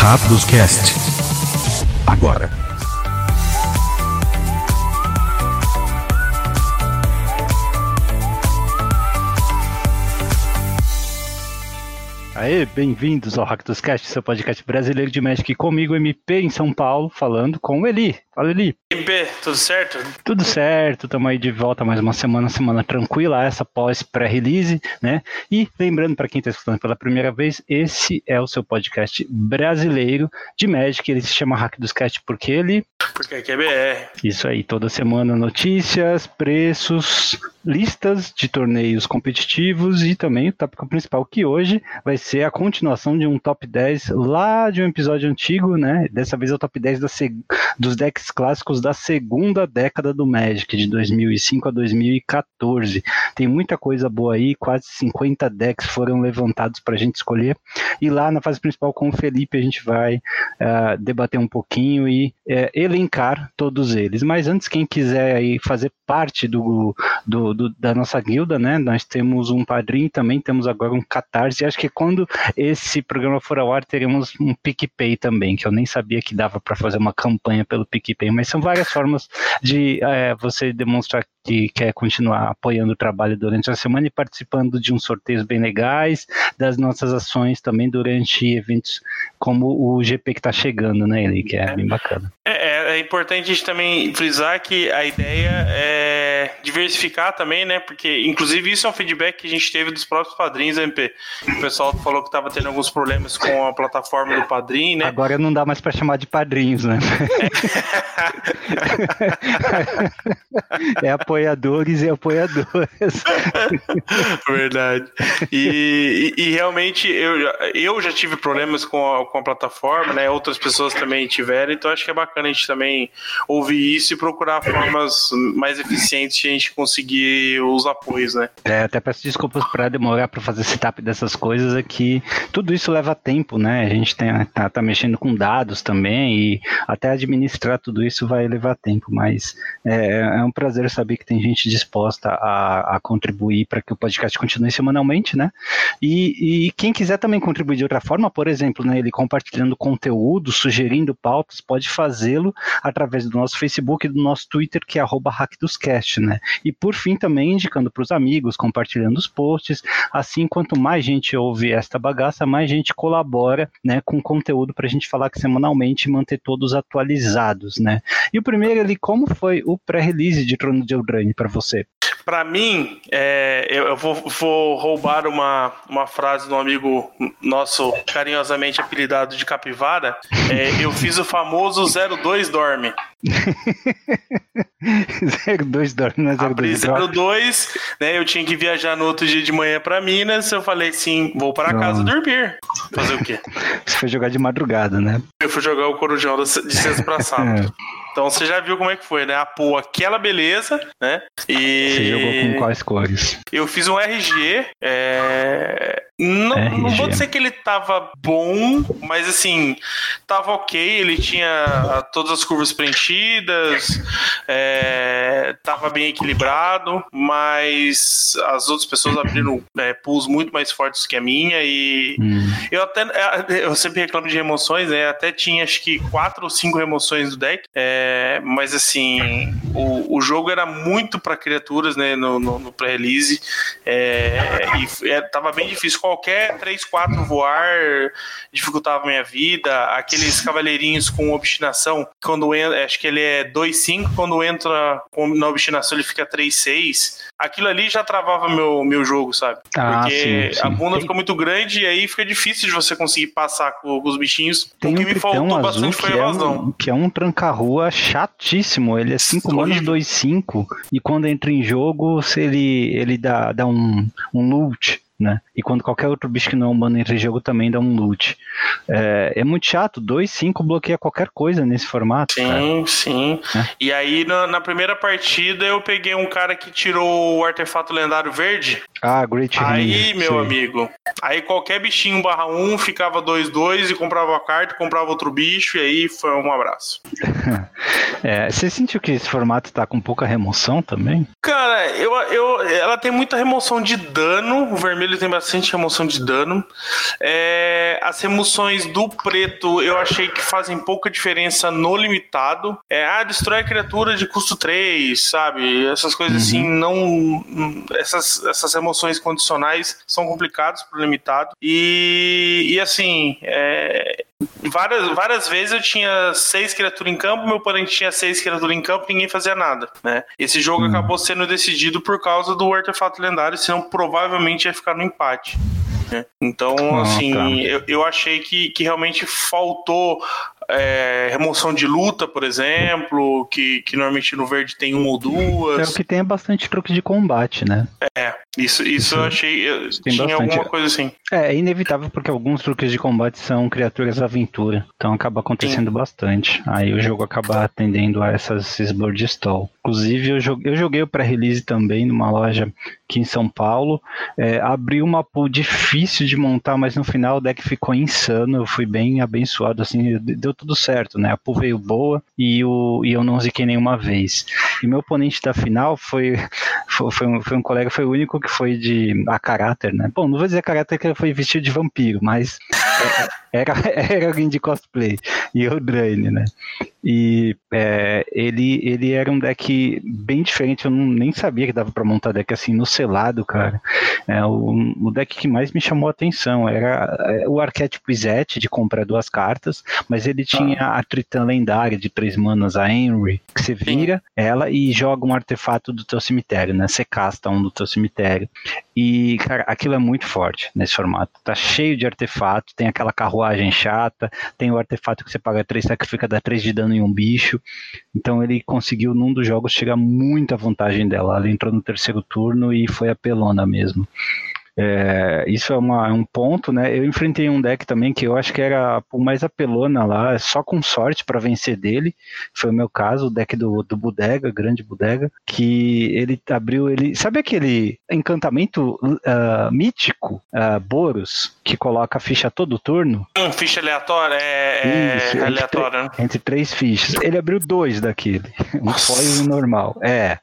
Rápidos Cast. Agora. Aê, bem-vindos ao Rápidos Cast, seu podcast brasileiro de Magic, comigo, MP, em São Paulo, falando com o Eli. Fala, Eli. MP, tudo certo? Tudo certo, estamos aí de volta mais uma semana tranquila, essa pós-pré-release, né? E lembrando para quem está escutando pela primeira vez, esse é o seu podcast brasileiro de Magic, ele se chama Rápidos Cast porque ele... Porque aqui é BR. Isso aí, toda semana notícias, preços, listas de torneios competitivos e também o tópico principal, que hoje vai ser a continuação de um top 10 lá de um episódio antigo, né? Dessa vez é o top 10 dos decks clássicos da segunda década do Magic, de 2005 a 2014. Tem muita coisa boa aí, quase 50 decks foram levantados para a gente escolher. E lá na fase principal com o Felipe a gente vai debater um pouquinho e elencar todos eles. Mas antes, quem quiser aí fazer parte da nossa guilda, né? Nós temos um padrinho, também temos agora um Catarse, e acho que quando esse programa for ao ar, teremos um PicPay também, que eu nem sabia que dava para fazer uma campanha pelo PicPay, mas são várias formas de você demonstrar que quer continuar apoiando o trabalho durante a semana e participando de uns sorteios bem legais, das nossas ações também durante eventos como o GP que está chegando, né, Eli, que é bem bacana. É importante a gente também frisar que a ideia é diversificar também, né? Porque, inclusive, isso é um feedback que a gente teve dos próprios padrinhos da MP. O pessoal falou que estava tendo alguns problemas com a plataforma do padrinho, né? Agora não dá mais para chamar de padrinhos, né? É apoiadores e apoiadoras. Verdade. E realmente eu já tive problemas com a plataforma, né? Outras pessoas também tiveram, então acho que é bacana a gente também ouvir isso e procurar formas mais eficientes de a gente conseguir os apoios, né? Até peço desculpas para demorar para fazer setup dessas coisas, é que tudo isso leva tempo, né? A gente tá mexendo com dados também e até administrar tudo isso vai levar tempo, mas é um prazer saber que tem gente disposta a contribuir para que o podcast continue semanalmente, né? E quem quiser também contribuir de outra forma, por exemplo, né, ele compartilhando conteúdo, sugerindo pautas, pode fazê-lo através do nosso Facebook e do nosso Twitter, que é @hackdoscast, né? E por fim também indicando para os amigos, compartilhando os posts. Assim, quanto mais gente ouve esta bagaça, mais gente colabora, né, com conteúdo para a gente falar que semanalmente manter todos atualizados, né? E o primeiro ali, como foi o pré-release de Trono de Eldraine para você? Para mim, eu vou roubar uma frase de um amigo nosso, carinhosamente apelidado de Capivara. Eu fiz o famoso 02 dorme. 02 dorme, não é 02 abri 02, né? Eu tinha que viajar no outro dia de manhã para Minas. Eu falei assim, vou para casa dormir. Fazer o quê? Você foi jogar de madrugada, né? Eu fui jogar o Corujão de sexta para sábado. Então você já viu como é que foi, né? A pô, aquela beleza, né? E você jogou com quais cores? Eu fiz um RG. Não vou dizer que ele tava bom, mas assim, tava ok. Ele tinha todas as curvas preenchidas, tava bem equilibrado, mas as outras pessoas abriram pools muito mais fortes que a minha e eu sempre reclamo de remoções, né? Até tinha acho que 4 ou 5 remoções do deck, mas assim, o jogo era muito para criaturas, né? No pré-release, e tava bem difícil. Qualquer 3-4 voar dificultava a minha vida. Aqueles cavaleirinhos com obstinação, quando entra, acho que ele é 2-5, quando entra na obstinação ele fica 3-6. Aquilo ali já travava meu jogo, sabe? Porque sim. A bunda fica muito grande e aí fica difícil de você conseguir passar com os bichinhos. Tem o que me faltou bastante foi a evasão. Que é um tranca-rua chatíssimo. Ele é 5 manas 2-5 e quando entra em jogo, ele dá um loot, né? E quando qualquer outro bicho que não é humano entra em jogo também dá um loot. É muito chato, 2-5 bloqueia qualquer coisa nesse formato. Sim. E aí na primeira partida eu peguei um cara que tirou o artefato lendário verde. Great Aí, Ring, meu amigo, Aí qualquer bichinho /1 ficava 2/2 e comprava a carta, comprava outro bicho, e aí foi um abraço. Você sentiu que esse formato tá com pouca remoção também? Cara, ela tem muita remoção de dano, o vermelho tem bastante remoção de dano. As remoções do preto eu achei que fazem pouca diferença no limitado. Destrói a criatura de custo 3, sabe? Essas coisas assim, não... Essas remoções condicionais são complicadas pro limitado. E assim... Várias vezes eu tinha 6 criaturas em campo, meu oponente tinha 6 criaturas em campo e ninguém fazia nada, né? Esse jogo acabou sendo decidido por causa do artefato lendário, senão provavelmente ia ficar no empate, né? Então, assim, eu achei que realmente faltou remoção de luta, por exemplo, que normalmente no verde tem 1 ou 2. O que tem é bastante truque de combate, né? Isso eu achei. Tinha bastante. Alguma coisa assim. É inevitável porque alguns truques de combate são criaturas aventura. Então acaba acontecendo bastante. Aí o jogo acaba atendendo a esses board stall. Inclusive eu joguei o pré-release também numa loja aqui em São Paulo. Abri uma pool difícil de montar, mas no final o deck ficou insano. Eu fui bem abençoado, assim, deu tudo certo, né? A pool veio boa e eu não ziquei nenhuma vez. E meu oponente da final foi um colega, foi o único que foi a caráter, né? Bom, não vou dizer caráter que ele foi vestido de vampiro, mas era alguém de cosplay. E eu Draine, né? E ele era um deck bem diferente, eu nem sabia que dava pra montar deck assim no selado, cara. O deck que mais me chamou a atenção era o arquétipo Izete, de comprar 2 cartas, mas ele tinha a Tritã lendária de 3 manas, a Henry, que você vira ela e joga um artefato do teu cemitério, né? Você casta um do teu cemitério. E, cara, aquilo é muito forte nesse formato. Tá cheio de artefato, tem aquela carruagem chata, tem o artefato que você paga 3, sacrifica, dá 3 de dano em um bicho. Então ele conseguiu, num dos jogos, chegar muito à vantagem dela. Ela entrou no 3º turno e foi apelona mesmo. Isso é um ponto, né? Eu enfrentei um deck também que eu acho que era o mais apelona lá, só com sorte para vencer dele. Foi o meu caso, o deck do Bodega, grande Bodega, que ele abriu, sabe aquele encantamento mítico, Boros, que coloca a ficha todo turno? Ficha aleatória, Isso, aleatória, né? Entre 3 fichas. Ele abriu 2 daquele, um foil e um normal.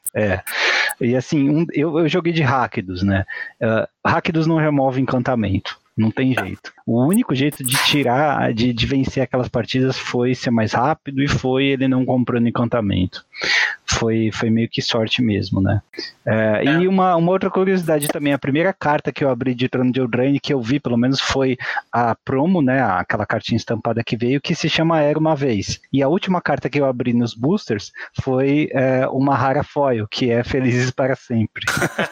E assim, eu joguei de Rakdos, né? Rakdos não remove encantamento, não tem jeito. O único jeito de tirar, de vencer aquelas partidas foi ser mais rápido e foi ele não comprando encantamento. Foi meio que sorte mesmo, né? E uma outra curiosidade também, a primeira carta que eu abri de Trono de Eldraine, que eu vi pelo menos, foi a promo, né? Aquela cartinha estampada que veio, que se chama Era Uma Vez. E a última carta que eu abri nos boosters foi uma rara foil, que é Felizes para Sempre.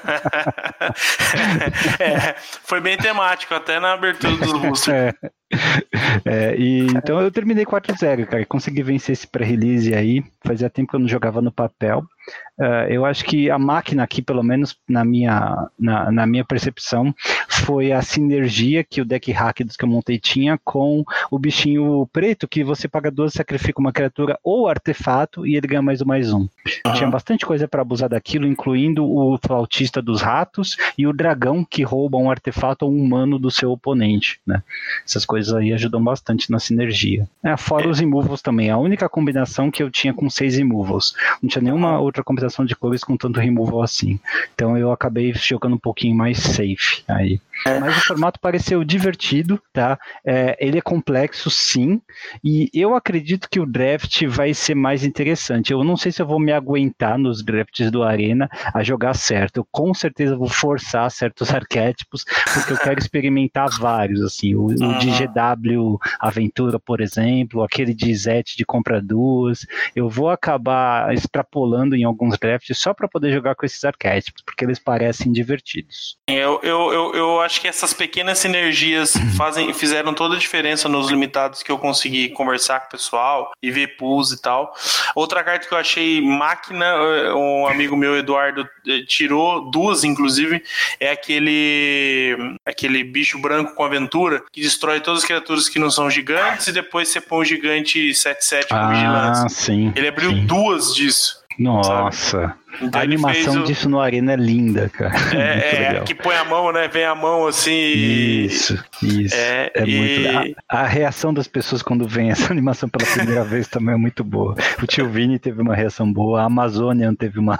Foi bem temático, até na abertura dos boosters. Então eu terminei 4-0, cara, consegui vencer esse pré-release aí, fazia tempo que eu não jogava no papel. Eu acho que a máquina aqui, pelo menos na minha percepção, foi a sinergia que o deck Rakdos que eu montei tinha com o bichinho preto, que você paga 12, sacrifica uma criatura ou artefato e ele ganha mais um. Tinha bastante coisa para abusar daquilo, incluindo o flautista dos ratos e o dragão que rouba um artefato ou um humano do seu oponente, né? Essas coisas aí ajudam bastante na sinergia. Fora os removals também, a única combinação que eu tinha com 6 removals. Não tinha nenhuma outra combinação de cores com tanto removal assim. Então eu acabei jogando um pouquinho mais safe aí. Mas o formato pareceu divertido, tá? Ele é complexo, sim, e eu acredito que o draft vai ser mais interessante. Eu não sei se eu vou me aguentar nos drafts do Arena a jogar certo. Eu com certeza vou forçar certos arquétipos, porque eu quero experimentar vários, assim. O de GW Aventura, por exemplo, aquele de Zet de compra 2. Eu vou acabar extrapolando em alguns drafts só para poder jogar com esses arquétipos, porque eles parecem divertidos. Eu acho que essas pequenas sinergias fizeram toda a diferença nos limitados que eu consegui conversar com o pessoal e ver pools e tal. Outra carta que eu achei máquina, um amigo meu, Eduardo, tirou 2, inclusive, é aquele bicho branco com aventura que destrói todas as criaturas que não são gigantes e depois você põe um gigante 7/7 com vigilância. Sim, ele abriu 2 disso. Nossa, então a animação disso no Arena é linda, cara. Que põe a mão, né? Vem a mão assim. Isso. Muito legal. A reação das pessoas quando vem essa animação pela primeira vez também é muito boa. O tio Vini teve uma reação boa, a Amazonian teve uma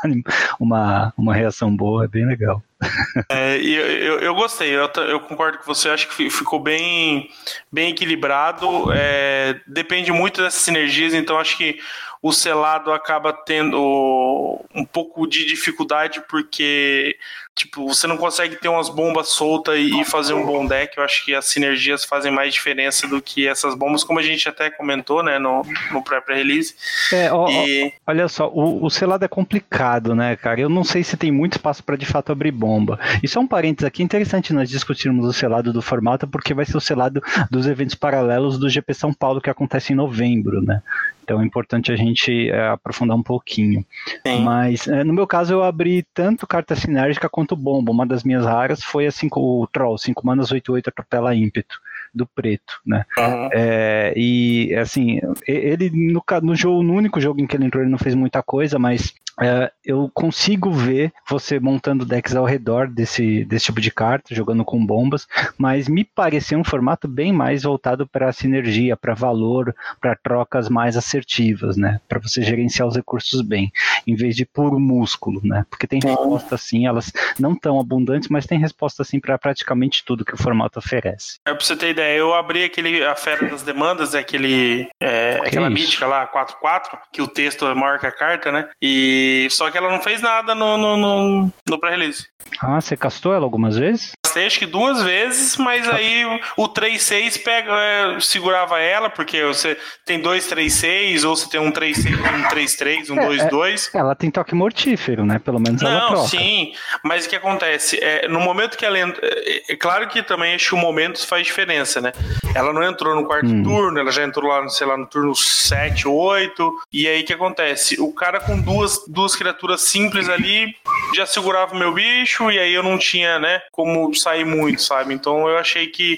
reação boa, é bem legal. Eu gostei, eu concordo com você, acho que ficou bem equilibrado, depende muito dessas sinergias, então acho que o selado acaba tendo um pouco de dificuldade porque você não consegue ter umas bombas soltas e fazer um bom deck. Eu acho que as sinergias fazem mais diferença do que essas bombas, como a gente até comentou, né, no pré-release. Olha só, o selado é complicado, né, cara? Eu não sei se tem muito espaço para de fato abrir bomba. E só um parênteses aqui, interessante nós discutirmos o selado do formato, porque vai ser o selado dos eventos paralelos do GP São Paulo, que acontece em novembro, né? Então é importante a gente aprofundar um pouquinho. Sim. Mas no meu caso eu abri tanto carta sinérgica quanto bomba. Uma das minhas raras foi o Troll, 5 manas, 8/8, atropela ímpeto, do preto, né? Uhum. E assim, ele no único jogo em que ele entrou, ele não fez muita coisa, mas eu consigo ver você montando decks ao redor desse tipo de carta, jogando com bombas, mas me pareceu um formato bem mais voltado para sinergia, para valor, para trocas mais assertivas, né? Para você gerenciar os recursos bem, em vez de puro músculo, né? Porque tem resposta assim, elas não tão abundantes, mas tem resposta assim para praticamente tudo que o formato oferece. Pra você ter ideia, eu abri a Fera das Demandas, aquela mítica lá, 4/4, que o texto é maior que a carta, né? Só que ela não fez nada no pré-release. Ah, você castou ela algumas vezes? Castei acho que 2 vezes, mas aí o 3/6 segurava ela, porque você tem 2/3/6, ou você tem um 3/6, um 3/3, um 2/2. Ela tem toque mortífero, né? Pelo menos ela troca. Não, sim, mas o que acontece? No momento que ela entra... claro que também acho que o momento faz diferença, né? Ela não entrou no quarto turno, ela já entrou lá, sei lá, no turno 7, 8, e aí o que acontece? O cara com duas criaturas simples ali já segurava o meu bicho, e aí eu não tinha, né, como sair muito, sabe? Então eu achei que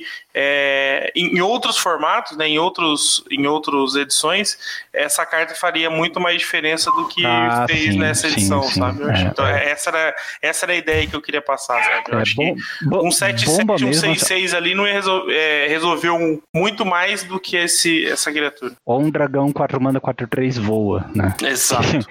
em outros formatos, né, em outras edições, essa carta faria muito mais diferença do que fez nessa edição, sabe? Então essa era a ideia que eu queria passar, sabe? Eu acho que um 7/7, um 6/6 ali não ia resolveu muito mais do que essa criatura. Ou um dragão 4 mana 4/3 voa, né? Exato.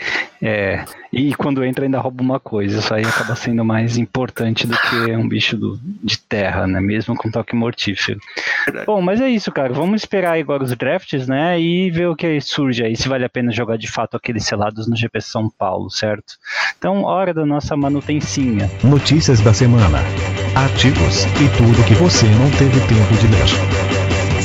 E quando entra ainda rouba uma coisa, isso aí acaba sendo mais importante do que um bicho de terra, né? Mesmo com toque mortífero. Verdade. Bom, mas é isso, cara. Vamos esperar agora os drafts, né? E ver o que surge aí, se vale a pena jogar de fato aqueles selados no GP São Paulo, certo? Então, hora da nossa manutencinha. Notícias da semana, artigos e tudo que você não teve tempo de ler.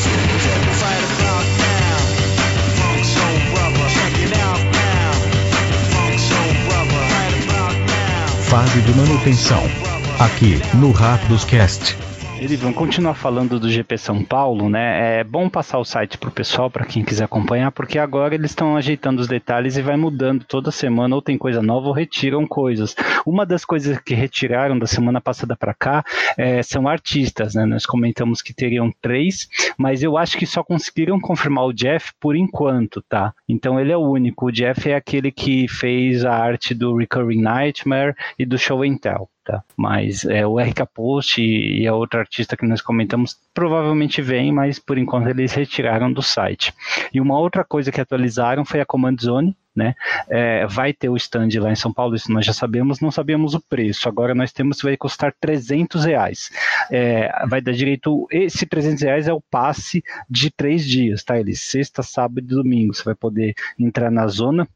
Fase de manutenção, aqui no Rápidos Cast. Eles vão continuar falando do GP São Paulo, né? É bom passar o site pro pessoal, para quem quiser acompanhar, porque agora eles estão ajeitando os detalhes e vai mudando toda semana, ou tem coisa nova ou retiram coisas. Uma das coisas que retiraram da semana passada para cá são artistas, né? Nós comentamos que teriam 3, mas eu acho que só conseguiram confirmar o Jeff por enquanto, tá? Então ele é o único. O Jeff é aquele que fez a arte do Recurring Nightmare e do Show and Tell. Tá? Mas o RK Post e a outra artista que nós comentamos provavelmente vem, mas por enquanto eles retiraram do site. E uma outra coisa que atualizaram foi a Command Zone, né? Vai ter o stand lá em São Paulo, isso nós já sabemos, não sabíamos o preço. Agora nós temos que vai custar R$300. Vai dar direito, esse R$300 é o passe de 3 dias, tá? Ele sexta, sábado e domingo. Você vai poder entrar na zona.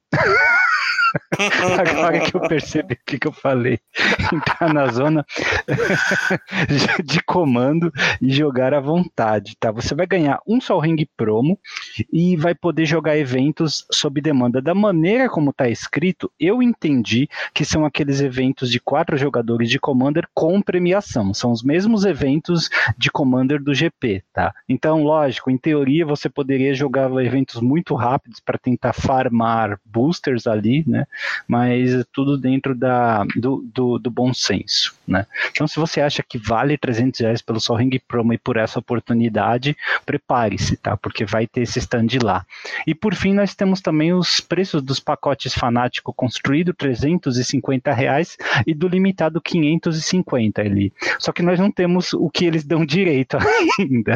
Agora que eu percebi o que eu falei, entrar na zona de comando e jogar à vontade, tá? Você vai ganhar um Sol Ring promo e vai poder jogar eventos sob demanda. Da maneira como está escrito, eu entendi que são aqueles eventos de 4 jogadores de Commander com premiação, são os mesmos eventos de Commander do GP, tá? Então, lógico, em teoria você poderia jogar eventos muito rápidos para tentar farmar boosters ali, né? né? Mas tudo dentro do bom senso, né? Então, se você acha que vale R$300 pelo Sol Ring Promo e por essa oportunidade, prepare-se, tá? Porque vai ter esse stand lá. E por fim, nós temos também os preços dos pacotes Fanático Construído, R$350, e do limitado 550 ali. Só que nós não temos o que eles dão direito ainda.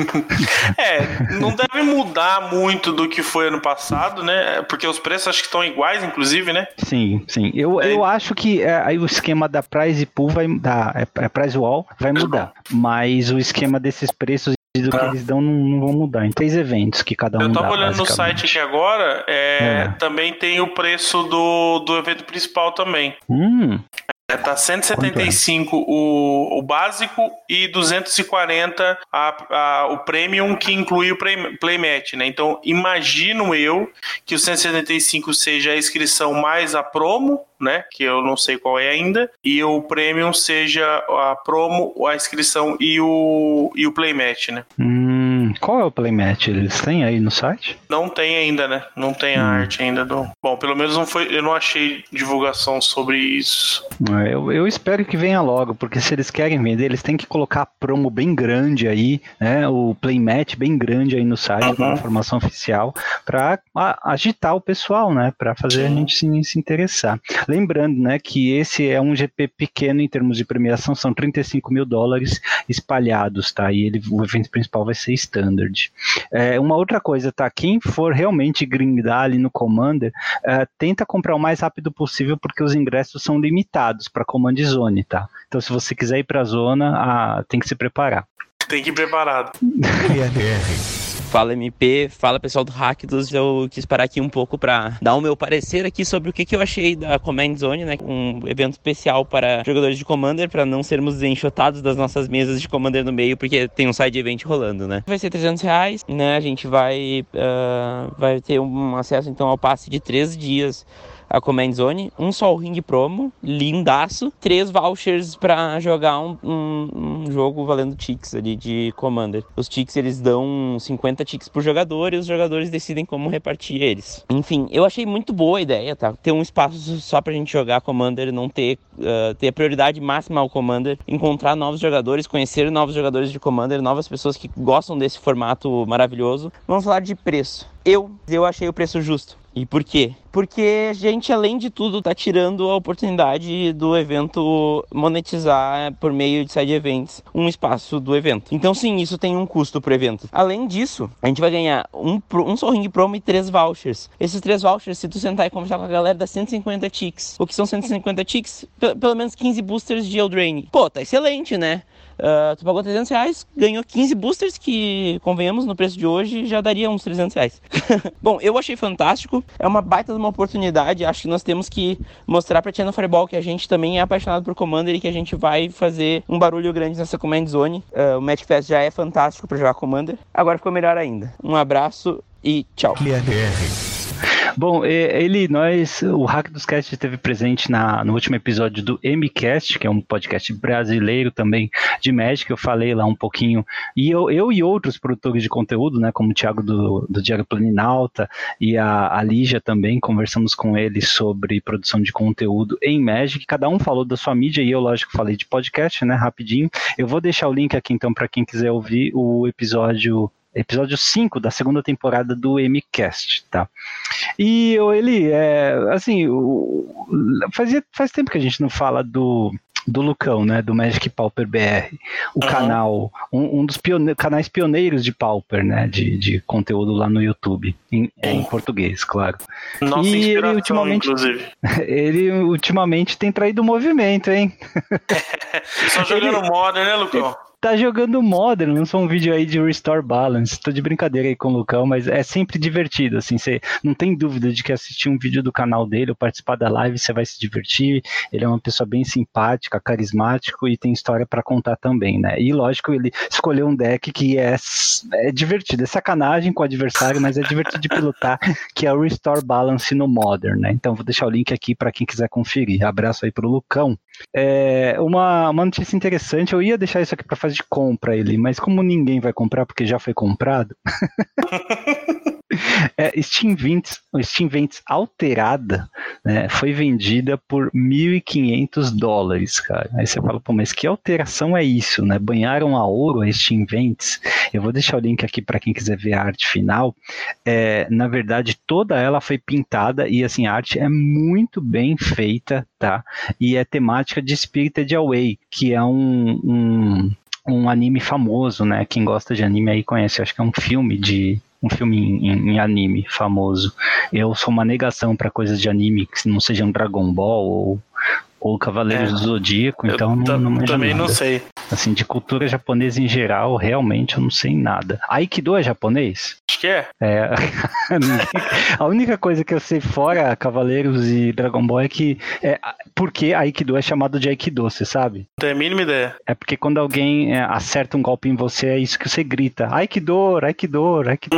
Não deve mudar muito do que foi ano passado, né? Porque os preços acho que estão iguais, inclusive, né? Sim. Eu acho que aí o esquema da Prize Pool Prize Wall vai mudar, mas o esquema desses preços do que eles dão não vão mudar. Em 3 eventos que cada um dá. Eu tava olhando no site aqui agora, também tem o preço do evento principal também. Tá 175 o básico e 240 o premium, que inclui o playmat, né? Então, imagino eu que o 175 seja a inscrição mais a promo, né? Que eu não sei qual é ainda. E o premium seja a promo, a inscrição e o playmat, né? Qual é o playmat? Eles têm aí no site? Não tem ainda, né? Não tem a arte ainda do... Bom, pelo menos eu não achei divulgação sobre isso. Eu espero que venha logo, porque se eles querem vender, eles têm que colocar a promo bem grande aí, né? O playmat bem grande aí no site, com a informação oficial, para agitar o pessoal, né? Para fazer a gente se interessar. Lembrando, né, que esse é um GP pequeno em termos de premiação, são $35 mil espalhados, tá? E o evento principal vai ser Standard. Uma outra coisa, tá? Quem for realmente grindar ali no Commander, tenta comprar o mais rápido possível, porque os ingressos são limitados para Command Zone, tá? Então, se você quiser ir para a zona, tem que se preparar. Tem que ir preparado. Fala MP, fala pessoal do Rakdos. Eu quis parar aqui um pouco para dar o meu parecer aqui sobre o que eu achei da Command Zone, né? Um evento especial para jogadores de Commander, para não sermos enxotados das nossas mesas de Commander no meio, porque tem um side event rolando, né? Vai ser R$300, né? A gente vai ter um acesso então ao passe de 3 dias a Command Zone, um Sol Ring Promo, lindaço, 3 vouchers para jogar um jogo valendo ticks ali de Commander. Os ticks, eles dão 50 ticks por jogador e os jogadores decidem como repartir eles. Enfim, eu achei muito boa a ideia, tá? Ter um espaço só pra gente jogar Commander, não ter a prioridade máxima ao Commander, encontrar novos jogadores, conhecer novos jogadores de Commander, novas pessoas que gostam desse formato maravilhoso. Vamos falar de preço. Eu achei o preço justo. E por quê? Porque a gente, além de tudo, tá tirando a oportunidade do evento monetizar por meio de side events um espaço do evento. Então sim, isso tem um custo pro evento. Além disso, a gente vai ganhar um Sol Ring Promo e 3 vouchers. Esses 3 vouchers, se tu sentar e conversar com a galera, dá 150 ticks. O que são 150 ticks? Pelo menos 15 boosters de Eldraine. Pô, tá excelente, né? Tu pagou R$300, ganhou 15 boosters, que, convenhamos, no preço de hoje já daria uns R$300. Bom, eu achei fantástico, é uma baita de uma oportunidade. Acho que nós temos que mostrar pra Channel Fireball que a gente também é apaixonado por Commander e que a gente vai fazer um barulho grande nessa Command Zone. O Magic Fest já é fantástico pra jogar Commander, agora ficou melhor ainda. Um abraço e tchau. Bom, o Hack dos Cast esteve presente no último episódio do MCast, que é um podcast brasileiro também de Magic. Eu falei lá um pouquinho, e eu e outros produtores de conteúdo, né, como o Thiago do Diário Planinauta e a Lígia também, conversamos com eles sobre produção de conteúdo em Magic. Cada um falou da sua mídia e eu, lógico, falei de podcast, né, rapidinho. Eu vou deixar o link aqui então para quem quiser ouvir o episódio 5 da segunda temporada do MCast, tá? E faz tempo que a gente não fala do Lucão, né, do Magic Pauper BR, o canal, um dos canais pioneiros de Pauper, né, de conteúdo lá no YouTube, em português, claro. Nossa, e ele ultimamente tem traído o movimento, hein? Só jogando Modern, né, Lucão? Tá jogando Modern, lançou um vídeo aí de Restore Balance. Tô de brincadeira aí com o Lucão, mas é sempre divertido, assim, você não tem dúvida de que assistir um vídeo do canal dele ou participar da live, você vai se divertir. Ele é uma pessoa bem simpática, carismático e tem história pra contar também, né? E lógico, ele escolheu um deck que é divertido, é sacanagem com o adversário, mas é divertido de pilotar, que é o Restore Balance no Modern, né? Então vou deixar o link aqui pra quem quiser conferir. Abraço aí pro Lucão. Uma notícia interessante, eu ia deixar isso aqui pra fase de compra ele, mas como ninguém vai comprar porque já foi comprado, Steam Vents alterada, né, foi vendida por $1.500, cara. Aí você fala, pô, mas que alteração é isso, né? Banharam a ouro a Steam Vents. Eu vou deixar o link aqui para quem quiser ver a arte final. Na verdade, toda ela foi pintada e assim, a arte é muito bem feita, tá? E é temática de Spirited Away, que é um anime famoso, né? Quem gosta de anime aí conhece, acho que é um filme em anime famoso. Eu sou uma negação para coisas de anime que não sejam Dragon Ball ou Cavaleiros do Zodíaco, então não manjo também nada. Não sei. Assim, de cultura japonesa em geral, realmente eu não sei nada. Aikido é japonês? Acho que é. A única coisa que eu sei fora Cavaleiros e Dragon Ball é que porque Aikido é chamado de Aikido, você sabe? Não tenho a mínima ideia. É porque quando alguém acerta um golpe em você, é isso que você grita. Aikido, Aikido, Aikido.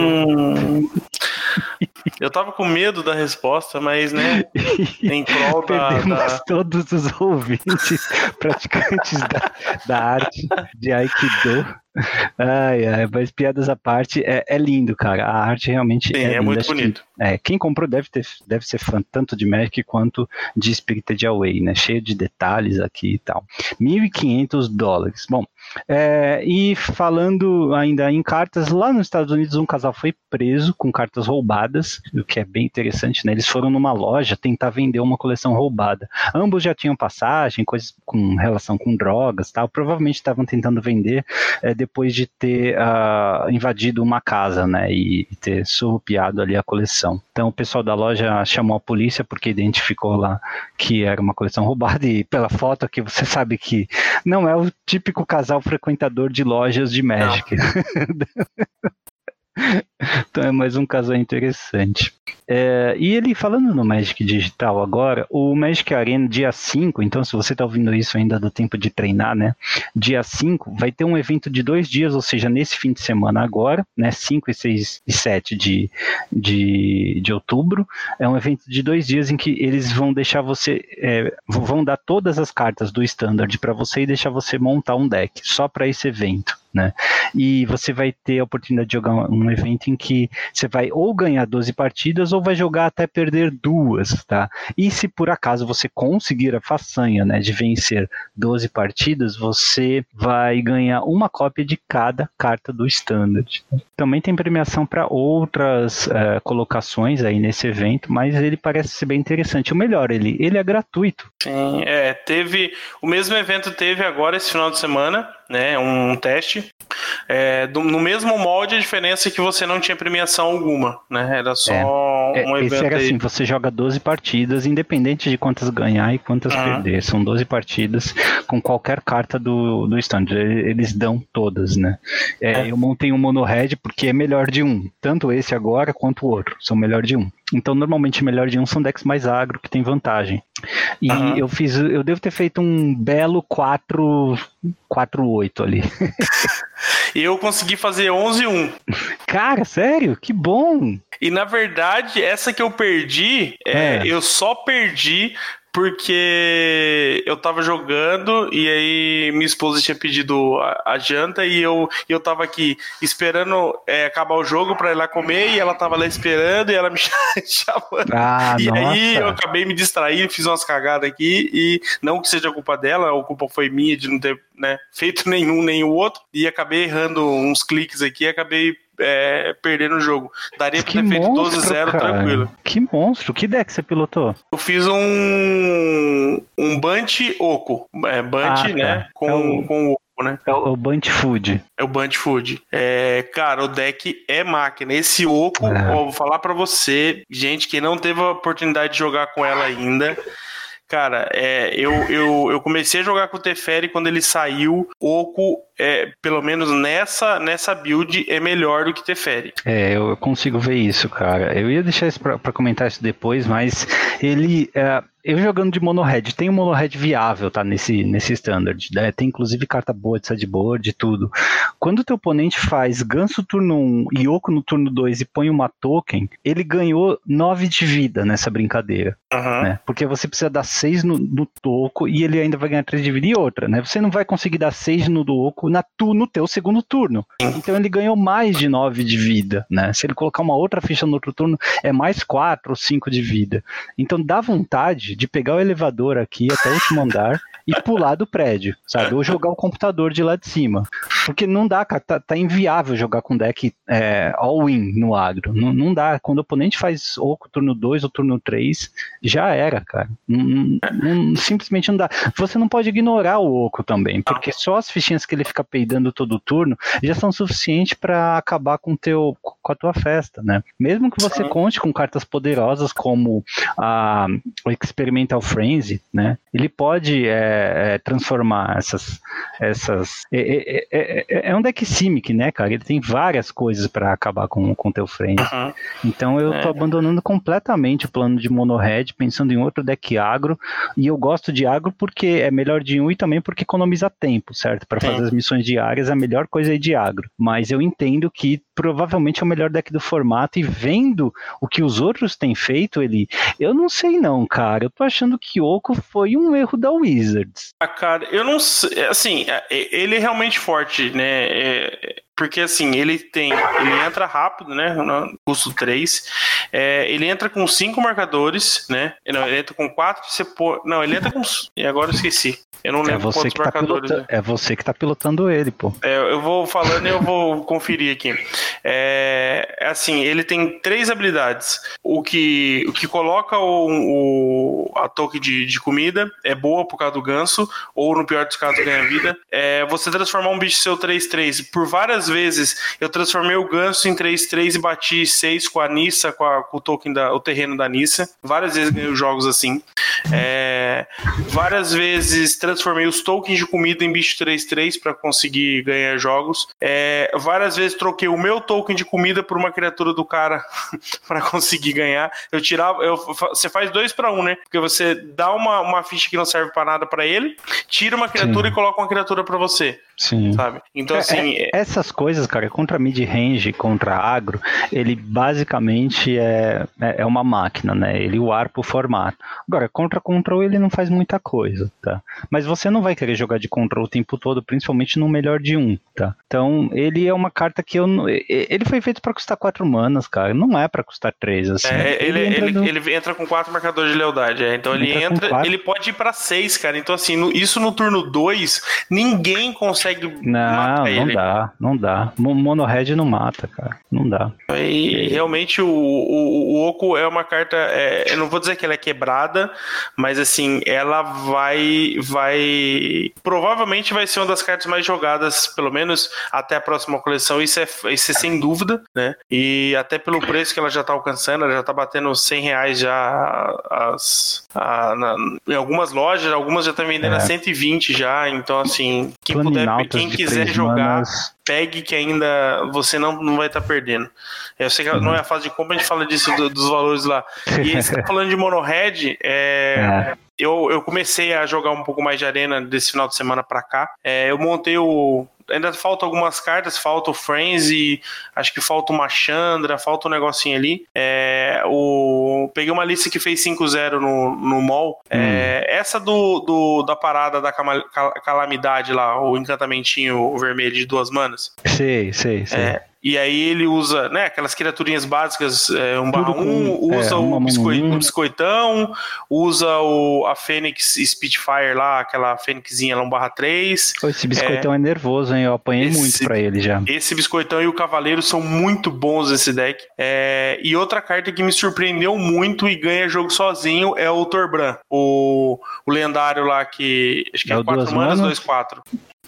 Eu tava com medo da resposta, mas, né, em prol Perdemos todos os ouvintes praticantes da arte de Aikido. Mas piadas à parte, é lindo, cara. A arte realmente é linda. muito bonito. Quem comprou deve ser fã tanto de Magic quanto de Spirited Away, né? Cheio de detalhes aqui e tal. $1.500. Bom, e falando ainda em cartas, lá nos Estados Unidos um casal foi preso com cartas roubadas, o que é bem interessante, né? Eles foram numa loja tentar vender uma coleção roubada. Ambos já tinham passagem, coisas com relação com drogas, tal. Provavelmente estavam tentando vender depois de ter invadido uma casa, né, e ter surrupiado ali a coleção. Então o pessoal da loja chamou a polícia porque identificou lá que era uma coleção roubada e pela foto aqui você sabe que não é o típico casal frequentador de lojas de Magic. Então é mais um casal interessante. E ele falando no Magic Digital agora, o Magic Arena dia 5, então se você está ouvindo isso ainda do tempo de treinar, né, dia 5 vai ter um evento de 2 dias, ou seja, nesse fim de semana agora, né, 5 e 6 e 7 de outubro, é um evento de 2 dias em que eles vão deixar você, vão dar todas as cartas do Standard para você e deixar você montar um deck, só para esse evento. Né? E você vai ter a oportunidade de jogar um evento em que você vai ou ganhar 12 partidas ou vai jogar até perder 2, tá? E se por acaso você conseguir a façanha, né, de vencer 12 partidas, você vai ganhar uma cópia de cada carta do Standard. Também tem premiação para outras colocações aí nesse evento, mas ele parece ser bem interessante. O melhor, ele é gratuito. Sim, o mesmo evento teve agora esse final de semana, né, um teste. No mesmo molde, a diferença é que você não tinha premiação alguma, né? Era só um evento. Esse era assim, você joga 12 partidas, independente de quantas ganhar e quantas perder. São 12 partidas com qualquer carta do Standard. Eles dão todas, né? Eu montei um mono red porque é melhor de um. Tanto esse agora quanto o outro. São melhor de um. Então, normalmente, melhor de um são decks mais agro, que tem vantagem. E eu devo ter feito um belo 4-8 ali. E eu consegui fazer 11-1. Cara, sério? Que bom! E, na verdade, essa que eu perdi, eu só perdi porque eu tava jogando e aí minha esposa tinha pedido a janta e eu tava aqui esperando acabar o jogo pra ir lá comer e ela tava lá esperando e ela me chamando. Aí eu acabei me distraindo, fiz umas cagadas aqui e não que seja culpa dela, a culpa foi minha de não ter, né, feito nenhum nem o outro e acabei errando uns cliques aqui e acabei perdendo o jogo. Daria pra ter feito 12-0 tranquilo. Que monstro! Que deck você pilotou? Eu fiz um Bunch Oco. Bunch, né? Com o Oco, né? É o Bunch Food. É o Bunch Food. Cara, o deck é máquina. Esse Oco, vou falar pra você, gente, que não teve a oportunidade de jogar com ela ainda. Cara, eu comecei a jogar com o Teferi quando ele saiu. Oco, pelo menos nessa build, é melhor do que Teferi. Eu consigo ver isso, cara. Eu ia deixar isso pra comentar isso depois, mas ele eu jogando de mono-red, tem um mono-red viável, tá, nesse standard, né? Tem inclusive carta boa de sideboard e tudo. Quando o teu oponente faz ganso turno 1 e Yoko no turno 2 e põe uma token, ele ganhou 9 de vida nessa brincadeira, né? Porque você precisa dar 6 no toco e ele ainda vai ganhar 3 de vida. E outra, né? Você não vai conseguir dar 6 no toco no teu segundo turno. Então ele ganhou mais de 9 de vida, né? Se ele colocar uma outra ficha no outro turno, é mais 4 ou 5 de vida. Então dá vontade de pegar o elevador aqui até o último andar e pular do prédio, sabe? Ou jogar o computador de lá de cima. Porque não dá, cara, tá inviável jogar com deck all-in no agro. Não dá. Quando o oponente faz oco turno 2 ou turno 3, já era, cara. Simplesmente não dá. Você não pode ignorar o oco também, porque só as fichinhas que ele fica peidando todo turno já são suficientes para acabar com a tua festa, né? Mesmo que você conte com cartas poderosas como o Experimental Frenzy, né? Ele pode transformar essas é um deck Simic, né, cara? Ele tem várias coisas para acabar com o teu Frenzy. Então eu tô abandonando completamente o plano de mono-red, pensando em outro deck agro, e eu gosto de agro porque é melhor de um e também porque economiza tempo, certo? Para fazer as missões diárias, a melhor coisa é de agro. Mas eu entendo que provavelmente é o melhor deck do formato, e vendo o que os outros têm feito, eu não sei não, cara. Eu tô achando que Yoko foi um erro da Wizards. Cara, eu não sei, assim, ele é realmente forte, né? Porque assim, ele entra rápido, né? No custo 3. Ele entra com 5 marcadores, né? Não, ele entra com 4. Ele entra com. E agora eu esqueci. Eu não lembro quantos marcadores. É você que tá pilotando ele, pô. Eu vou falando e eu vou conferir aqui. Assim, ele tem 3 habilidades. O que coloca a token de comida é boa por causa do ganso, ou no pior dos casos ganha vida. Você transformar um bicho seu 3/3. Por várias vezes eu transformei o ganso em 3/3 e bati 6 com a Nissa, com o token o terreno da Nissa. Várias vezes ganhei jogos assim. Várias vezes transformei os tokens de comida em bicho 3/3 para conseguir ganhar jogos. Várias vezes troquei o meu token de comida por uma criatura do cara para conseguir ganhar. Você faz 2/1, né? Porque você dá uma ficha que não serve para nada para ele, tira uma criatura e coloca uma criatura para você. Sim. Sabe? Então, assim. Essas coisas, cara, contra mid-range, contra agro, ele basicamente é uma máquina, né? Ele warpa o formato. Agora, contra control ele não faz muita coisa, tá? Mas você não vai querer jogar de control o tempo todo, principalmente no melhor de 1, tá? Então, ele é uma carta que ele foi feito pra custar 4 manas, cara. Não é pra custar 3, assim. Ele entra com 4 marcadores de lealdade, então ele pode ir pra 6, cara. Então, assim, isso no turno 2, ninguém consegue matar ele. Não dá. Mono-red não mata, cara. Não dá. E realmente o Oco é uma carta, eu não vou dizer que ela é quebrada, mas assim, ela provavelmente vai ser uma das cartas mais jogadas, pelo menos até a próxima coleção, isso é sem dúvida, né? E até pelo preço que ela já tá alcançando, ela já tá batendo R$100 já em algumas lojas, algumas já tá vendendo a 120 já, então assim, quem quiser jogar, pegue que ainda você não vai estar perdendo. Eu sei que não é a fase de compra, a gente fala disso dos valores lá. E você tá falando de mono-red, eu comecei a jogar um pouco mais de arena desse final de semana pra cá. Eu montei ainda falta algumas cartas, falta o Frenzy, acho que falta uma Chandra, falta um negocinho ali. Peguei uma lista que fez 5-0 no mall. Essa da parada da calamidade lá, o encantamentinho vermelho de 2 manas. Sei. E aí ele usa, né, aquelas criaturinhas básicas, 1/1, usa o biscoitão, usa a Fênix Spitfire lá, aquela Fênixzinha lá, 1/3. Esse biscoitão é nervoso, hein? Eu apanhei muito pra ele já. Esse biscoitão e o Cavaleiro são muito bons nesse deck. E outra carta que me surpreendeu muito e ganha jogo sozinho é o Torbran, o lendário lá que acho que é 4 manas, 2/4.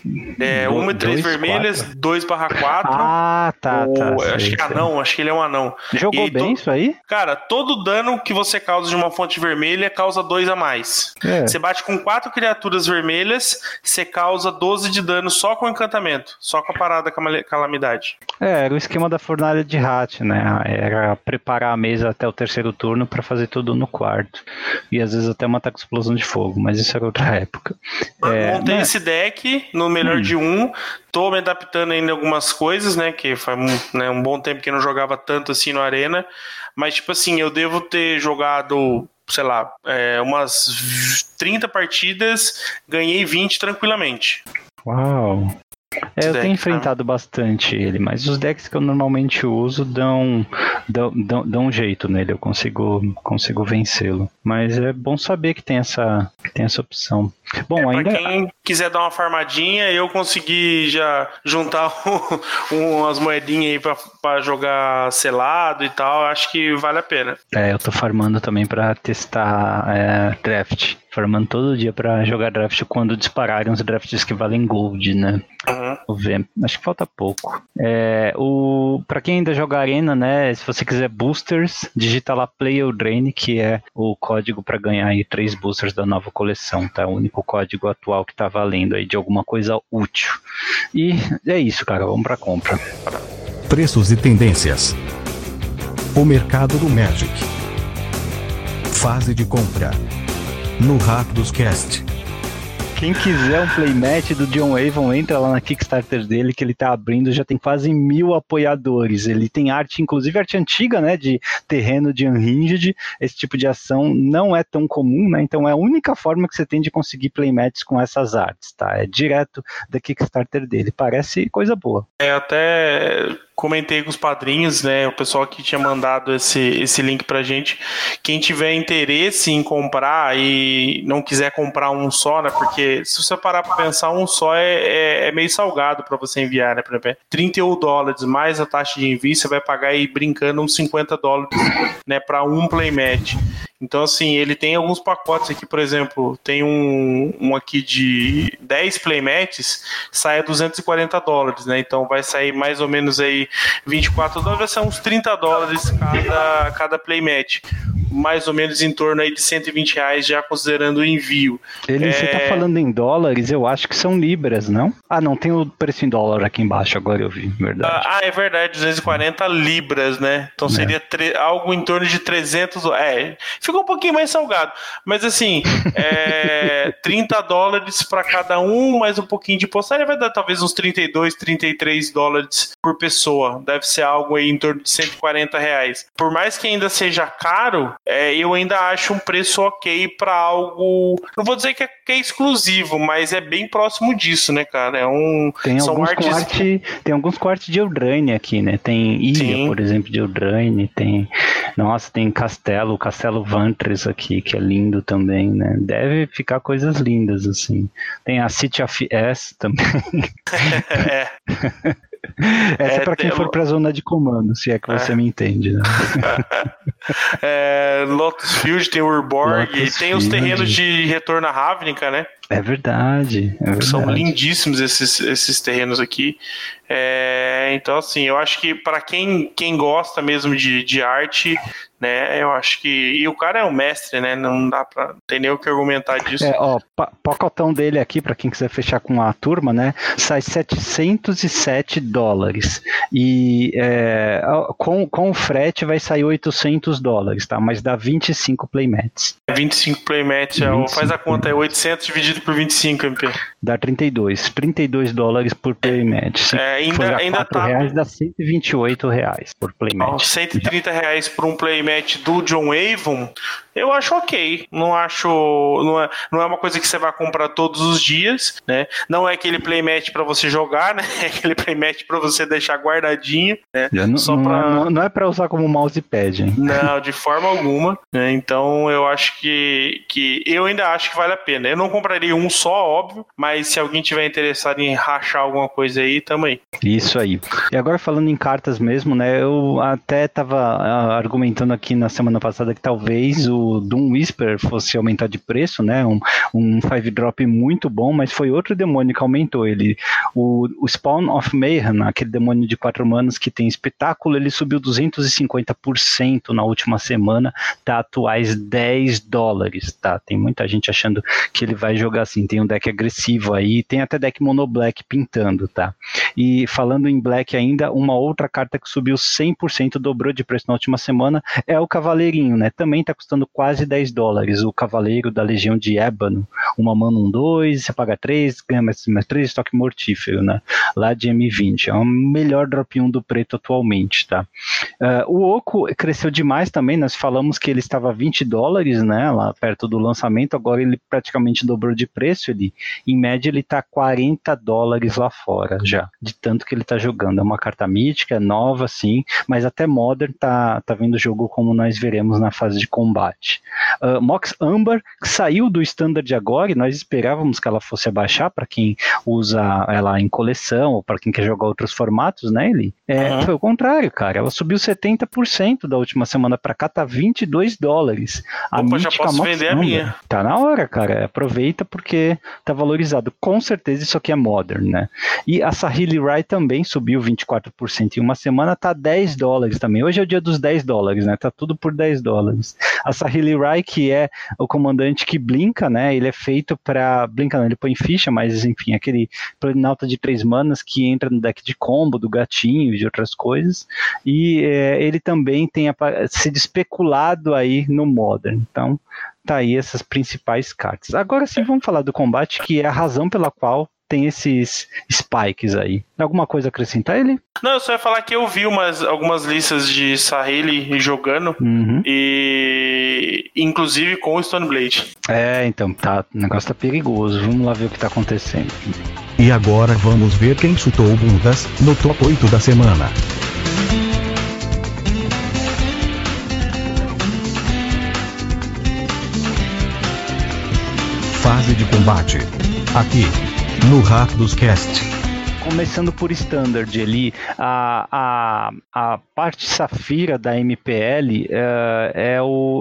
1 e 3 vermelhas, 2/4. Ah, tá. Acho que é anão, acho que ele é um anão. Jogou bem isso aí? Cara, todo dano que você causa de uma fonte vermelha causa 2 a mais. Você bate com 4 criaturas vermelhas, você causa 12 de dano só com encantamento, só com a parada calamidade. Era o esquema da fornalha de Hat, né? Era preparar a mesa até o terceiro turno pra fazer tudo no quarto. E às vezes até matar com explosão de fogo, mas isso era outra época. Montei esse deck no melhor de 1. Tô me adaptando ainda a algumas coisas, né? Que faz um bom tempo que eu não jogava tanto assim no Arena. Mas, tipo assim, eu devo ter jogado, sei lá, umas 30 partidas, ganhei 20 tranquilamente. Uau! Eu tenho enfrentado bastante ele, mas os decks que eu normalmente uso dão um jeito nele, eu consigo vencê-lo. Mas é bom saber que tem essa opção. Bom, ainda... Pra quem quiser dar uma farmadinha, eu consegui já juntar umas moedinhas aí pra jogar selado e tal, acho que vale a pena. Eu tô farmando também pra testar draft. Farmando todo dia pra jogar draft quando dispararem os drafts que valem gold, né? Vou ver. Acho que falta pouco. Pra quem ainda joga Arena, né? Se você quiser boosters, digita lá Play or Drain, que é o código pra ganhar aí 3 boosters da nova coleção, tá? O único código atual que tá valendo aí de alguma coisa útil. E é isso, cara. Vamos pra compra. Preços e tendências. O mercado do Magic. Fase de compra. No Rakdos Cast. Quem quiser um playmat do John Avon, entra lá na Kickstarter dele, que ele tá abrindo, já tem quase 1000 apoiadores. Ele tem arte, inclusive arte antiga, né, de terreno de Unhinged. Esse tipo de ação não é tão comum, né, então é a única forma que você tem de conseguir playmats com essas artes, tá? É direto da Kickstarter dele, parece coisa boa. Até comentei com os padrinhos, né, o pessoal que tinha mandado esse link pra gente. Quem tiver interesse em comprar e não quiser comprar um só, né, porque se você parar pra pensar, um só é meio salgado pra você enviar, né, por exemplo, $31 mais a taxa de envio, você vai pagar aí brincando uns $50, né, pra um playmat. Então, assim, ele tem alguns pacotes aqui, por exemplo, tem um aqui de 10 playmats, sai a $240, né? Então vai sair mais ou menos aí $24, vai ser uns $30 cada playmat. Mais ou menos em torno aí de R$120, já considerando o envio. Você tá falando em dólares, eu acho que são libras, não? Ah, não, tem o preço em dólar aqui embaixo, agora eu vi, verdade. É verdade, 240 libras, né? Então seria algo em torno de 300... ficou um pouquinho mais salgado. Mas assim, $30 para cada um, mais um pouquinho de imposto, vai dar talvez uns $32, $33 por pessoa. Deve ser algo aí em torno de R$140. Por mais que ainda seja caro, eu ainda acho um preço ok para algo, não vou dizer que é exclusivo, mas é bem próximo disso, né, cara? Tem alguns cortes de Eldraine aqui, né? Tem ilha, por exemplo, de Eldraine, tem Castelo Vantress aqui, que é lindo também, né? Deve ficar coisas lindas, assim. Tem a City of S também. Essa é pra quem for pra zona de comando, se é que você me entende, né? Lotus Field, tem o Urborg, e tem os terrenos de retorno à Ravnica, né? É verdade. São lindíssimos esses terrenos aqui. Então, assim, eu acho que para quem gosta mesmo de arte, né, eu acho que... E o cara é um mestre, né? Não dá pra ter nem o que argumentar disso. Pacotão dele aqui, para quem quiser fechar com a turma, né? Sai $707. E com o frete vai sair $800, tá? Mas dá 25 playmats. 25 playmats, faz a conta, é 800 dividido por 25, MP. Dá $32 por playmat. Se ainda tá... R$4 dá R$128 por playmat. R$130 por um playmat do John Avon, eu acho ok. Não é uma coisa que você vai comprar todos os dias, né? Não é aquele playmat pra você jogar, né? É aquele playmat pra você deixar guardadinho, né? Não é pra usar como mousepad, hein? Não, de forma alguma, né? Então eu acho que eu ainda acho que vale a pena. Eu não compraria um só, óbvio, mas se alguém tiver interessado em rachar alguma coisa aí, tamo aí. Isso aí. E agora falando em cartas mesmo, né? Eu até tava argumentando aqui na semana passada que talvez o o Doom Whisper fosse aumentar de preço, né? Um 5-drop muito bom, mas foi outro demônio que aumentou ele. O Spawn of Mayhem, aquele demônio de 4 manas que tem espetáculo, ele subiu 250% na última semana, tá atuais $10, tá? Tem muita gente achando que ele vai jogar assim, tem um deck agressivo aí, tem até deck mono black pintando, tá? E falando em black ainda, uma outra carta que subiu 100%, dobrou de preço na última semana, é o Cavaleirinho, né? Também tá custando quase $10, o Cavaleiro da Legião de Ébano, uma mana 1/2, você paga 3, ganha mais 3, estoque mortífero, né? Lá de M20, é o melhor drop 1 do preto atualmente, tá? O Oco cresceu demais também, nós falamos que ele estava $20, né? Lá perto do lançamento, agora ele praticamente dobrou de preço, em média ele tá $40 lá fora já, de tanto que ele tá jogando. É uma carta mítica, nova sim, mas até Modern tá vendo o jogo como nós veremos na fase de combate. Mox Amber, que saiu do Standard agora, e nós esperávamos que ela fosse abaixar para quem usa ela em coleção, ou para quem quer jogar outros formatos, né, Foi o contrário, cara, ela subiu 70% da última semana para cá, tá $22. Opa, já posso Mox vender a Amber, minha. tá na hora, cara, aproveita porque tá valorizado, com certeza isso aqui é Modern, né? E a Saheeli Rai também subiu 24% em uma semana, tá $10 também. Hoje é o dia dos $10, né? Tá tudo por $10. A Saheeli Rai, que é o comandante que blinka, né? Ele é feito pra... Blinka não, ele põe ficha, mas enfim, aquele planinauta de 3 manas que entra no deck de combo, do gatinho e de outras coisas. E ele também tem sido especulado aí no Modern. Então, tá aí essas principais cartas. Agora sim, vamos falar do combate, que é a razão pela qual tem esses spikes aí. Alguma coisa a acrescentar, ele? Não, eu só ia falar que eu vi algumas listas de Saheeli jogando, e inclusive com o Stoneblade. Então, o negócio tá perigoso. Vamos lá ver o que tá acontecendo. E agora vamos ver quem chutou bundas no top 8 da semana. Fase de combate. Aqui, no Rápidos Cast. Começando por Standard, a parte Safira da MPL é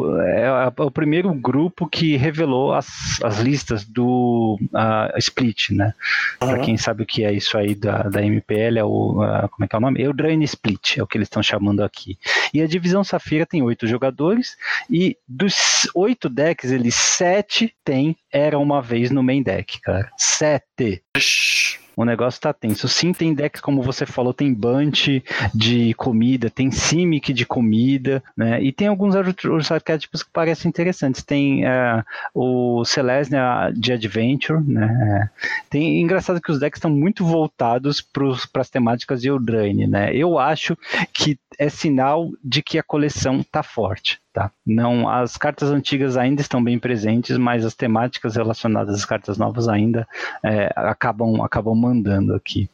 o primeiro grupo que revelou as listas do Split, né? Para quem sabe o que é isso aí da MPL, como é que é o nome? Eldraine Split, é o que eles estão chamando aqui. E a divisão Safira tem 8 jogadores, e dos 8 decks, 7 tem Era Uma Vez no main deck, cara. 7! O negócio tá tenso. Sim, tem decks, como você falou, tem Bunch de comida, tem Simic de comida, né? E tem alguns outros arquétipos que parecem interessantes. Tem o Selesnya de Adventure, né? Engraçado que os decks estão muito voltados para as temáticas de Eldraine, né? Eu acho que é sinal de que a coleção tá forte. Tá. Não, as cartas antigas ainda estão bem presentes, mas as temáticas relacionadas às cartas novas ainda acabam mandando aqui.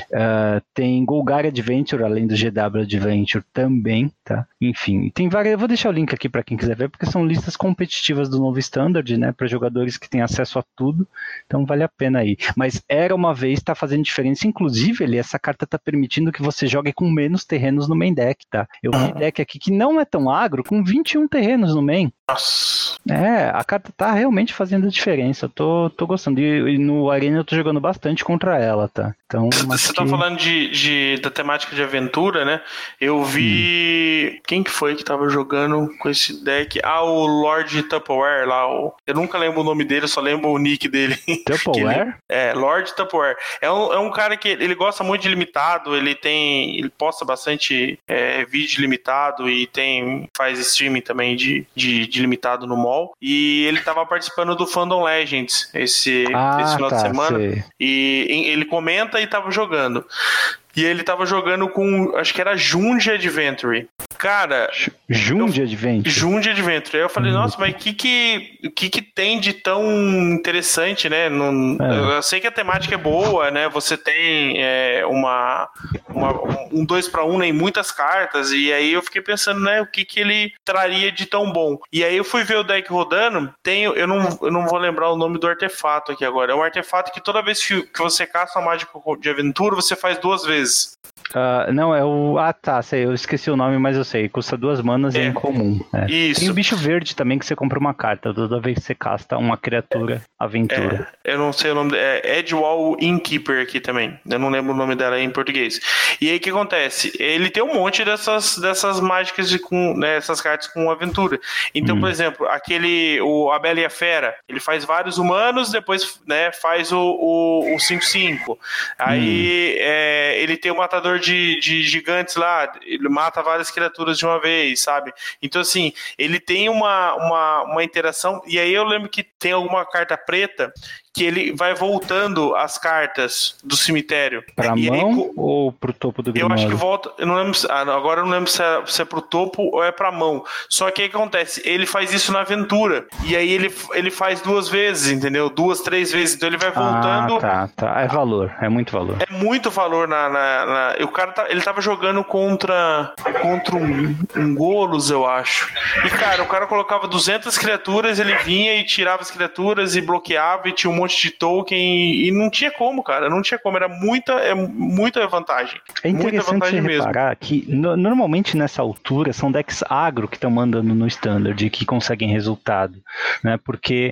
Tem Golgari Adventure, além do GW Adventure também, tá? Enfim, tem várias. Eu vou deixar o link aqui para quem quiser ver, porque são listas competitivas do novo Standard, né? Para jogadores que têm acesso a tudo, então vale a pena aí. Mas Era Uma Vez tá fazendo diferença, inclusive essa carta tá permitindo que você jogue com menos terrenos no main deck, tá? Eu vi deck aqui que não é tão agro, com 21 terrenos no main. Nossa. A carta tá realmente fazendo a diferença. Eu tô gostando. E no Arena eu tô jogando bastante contra ela, tá? Então, você tá falando da temática de aventura, né? Eu vi... Quem que foi que tava jogando com esse deck? O Lord Tupperware lá. Eu nunca lembro o nome dele, eu só lembro o nick dele. Tupperware? Lord Tupperware. É um cara que ele gosta muito de limitado, ele posta bastante vídeo limitado e faz streaming também de limitado no mall. E ele tava participando do Fandom Legends esse final de semana. Sei. E ele comenta e tava jogando. E ele tava jogando com, acho que era Jund Adventure. Cara... Jund Adventure? Jund Adventure. Aí eu falei, nossa, mas o que tem de tão interessante, né? Eu sei que a temática é boa, né? Você tem um 2-1 em muitas cartas, e aí eu fiquei pensando, né? O que ele traria de tão bom. E aí eu fui ver o deck rodando, eu não vou lembrar o nome do artefato aqui agora. É um artefato que toda vez que você caça uma mágica de aventura, você faz 2 vezes. Não, é o... Ah, tá, sei, eu esqueci o nome, mas eu sei. Custa 2 manas e é incomum. Isso. Tem o bicho verde também, que você compra uma carta. Toda vez que você casta uma criatura, aventura. Eu não sei o nome. É Edgewall Innkeeper aqui também. Eu não lembro o nome dela em português. E aí o que acontece? Ele tem um monte dessas mágicas essas cartas com aventura. Então, por exemplo, a Bela e a Fera, ele faz vários humanos, depois faz o 5/5. Aí ele tem o matador de gigantes lá, ele mata várias criaturas de uma vez, sabe? Então, assim, ele tem uma interação, e aí eu lembro que tem alguma carta preta que ele vai voltando as cartas do cemitério. Pra mão ou pro topo do Grimório? Eu acho que volta, eu não lembro, agora eu não lembro se é pro topo ou é pra mão. Só que aí o que acontece? Ele faz isso na aventura, e aí ele faz 2 vezes, entendeu? 2, 3 vezes, então ele vai voltando. Tá. É valor, é muito valor. É muito valor o cara ele tava jogando contra um Golos, eu acho. E, cara, o cara colocava 200 criaturas, ele vinha e tirava as criaturas e bloqueava, e tinha um monte de token, e não tinha como, cara. Não tinha como. Era muita vantagem. É interessante você reparar que normalmente nessa altura são decks agro que estão mandando no Standard, que conseguem resultado, né? Porque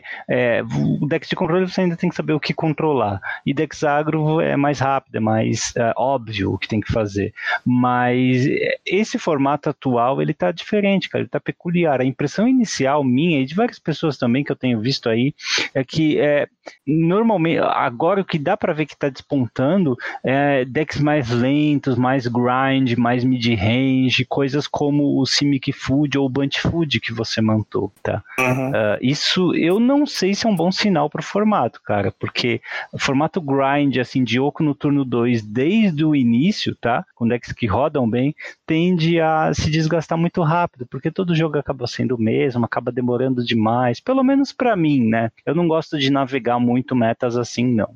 o deck de controle você ainda tem que saber o que controlar. E decks agro é mais rápido, é mais óbvio o que tem que fazer. Mas esse formato atual, ele tá diferente, cara. Ele tá peculiar. A impressão inicial minha, e de várias pessoas também que eu tenho visto aí, é que normalmente, agora o que dá pra ver que tá despontando é decks mais lentos, mais grind, mais mid-range, coisas como o Simic Food ou o Bunch Food que você montou, tá? Isso eu não sei se é um bom sinal pro formato, cara, porque o formato grind, assim, de Oco no turno 2, desde o início, tá? Com decks que rodam bem, tende a se desgastar muito rápido, porque todo jogo acaba sendo o mesmo, acaba demorando demais, pelo menos pra mim, né? Eu não gosto de navegar muito metas assim, não.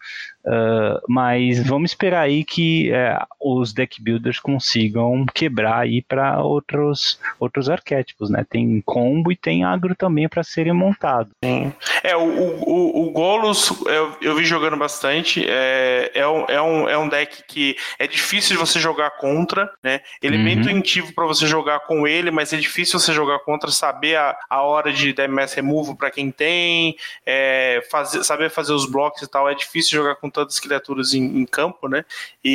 Mas vamos esperar aí que os deck builders consigam quebrar aí para outros arquétipos, né? Tem combo e tem agro também para serem montados. Sim. O Golos eu vi jogando bastante. É um deck que é difícil de você jogar contra, né? Ele é bem intuitivo para você jogar com ele, mas é difícil você jogar contra, saber a hora de DMS remove para quem tem, saber fazer os blocos e tal. É difícil jogar com tantas criaturas em campo, né?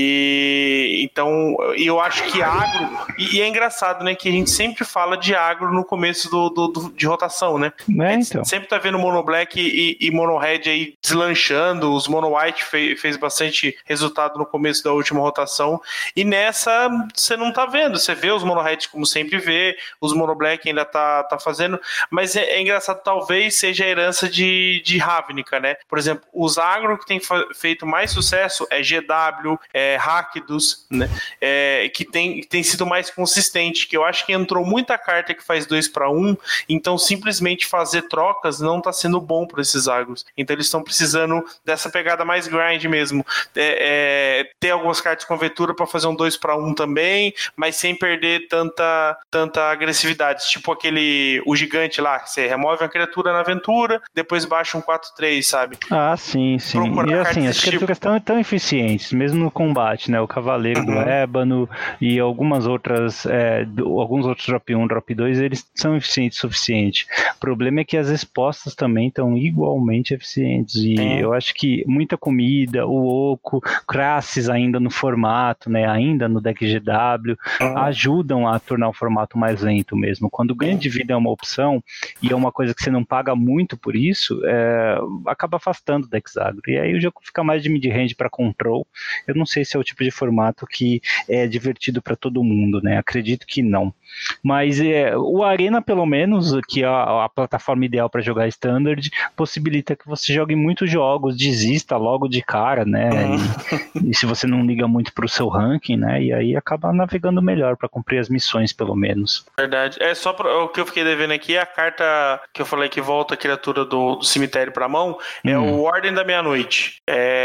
Então eu acho que agro, e é engraçado, né, que a gente sempre fala de agro no começo de rotação, né? Então. Sempre tá vendo Mono Black e Mono Red aí deslanchando, os Mono White fez bastante resultado no começo da última rotação, e nessa você não tá vendo, você vê os Mono Red como sempre vê, os Mono Black ainda tá fazendo, mas é engraçado, talvez seja a herança de Ravnica, né? Por exemplo, os agro que tem feito mais sucesso é GW, Rakdos, né? Que tem sido mais consistente, que eu acho que entrou muita carta que faz 2/1, então simplesmente fazer trocas não tá sendo bom para esses agros, então eles estão precisando dessa pegada mais grind mesmo, ter algumas cartas com aventura para fazer um 2/1 também, mas sem perder tanta agressividade, tipo o gigante lá, que você remove uma criatura na aventura, depois baixa um 4/3, sabe? Sim. E assim, as criaturas estão tão eficientes, mesmo no combate, né? O Cavaleiro do Ébano e alguns outros drop 1, drop 2, eles são eficientes o suficiente. O problema é que as respostas também estão igualmente eficientes, e eu acho que muita comida, o Oco, Crassis ainda no formato, né? Ainda no deck GW, ajudam a tornar o formato mais lento mesmo. Quando o ganho de vida é uma opção, e é uma coisa que você não paga muito por isso, acaba afastando o deck agro. E aí o jogo fica mais de mid-range para control. Eu não sei se é o tipo de formato que é divertido para todo mundo, né? Acredito que não. Mas o Arena, pelo menos, que é a plataforma ideal para jogar Standard, possibilita que você jogue muitos jogos, desista logo de cara, né? E se você não liga muito pro seu ranking, né? E aí acaba navegando melhor para cumprir as missões, pelo menos. Verdade. Só o que eu fiquei devendo aqui, a carta que eu falei que volta a criatura do cemitério pra mão, é o Ordem da Meia-Noite.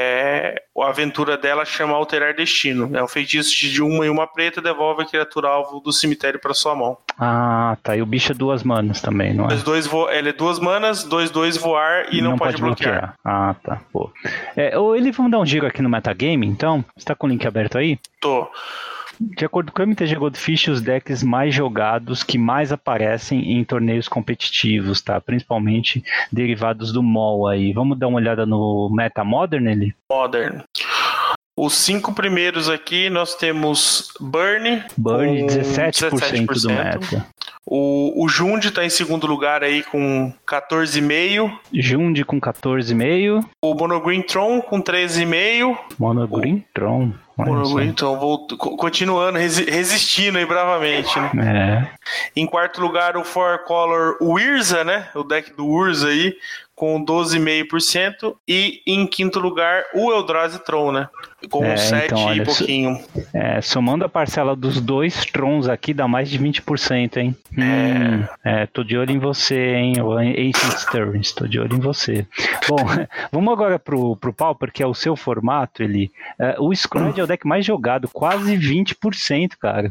A aventura dela chama Alterar Destino. É um feitiço de 1 e 1 preta, devolve a criatura alvo do cemitério pra sua mão. Tá. E o bicho é 2 manas também, não é? Ele é 2 manas, 2/2 voar e não pode bloquear. Tá. Vamos dar um giro aqui no metagame, então? Você tá com o link aberto aí? Tô. De acordo com o MTG Goldfish, os decks mais jogados que mais aparecem em torneios competitivos, tá? Principalmente derivados do MOL aí. Vamos dar uma olhada no Meta Modern, ele? Modern. Os 5 primeiros aqui, nós temos Burn. Burn, 17% do meta. O Jund está em segundo lugar aí com 14,5%. Jund com 14,5%. O Monogreen Tron com 13,5%. Monogreen Tron. Então, continuando, resistindo aí bravamente, né? Em quarto lugar, o Four Color Urza, né? O deck do Urza aí, com 12,5%. E em quinto lugar, o Eldrazi Tron, né? Com 7 então, e pouquinho. Somando a parcela dos 2 Trons aqui, dá mais de 20%, hein? Tô de olho em você, hein? Ancient Stirrings, tô de olho em você. Bom, vamos agora pro Pauper, que é o seu formato, o Scred é o deck mais jogado, quase 20%, cara.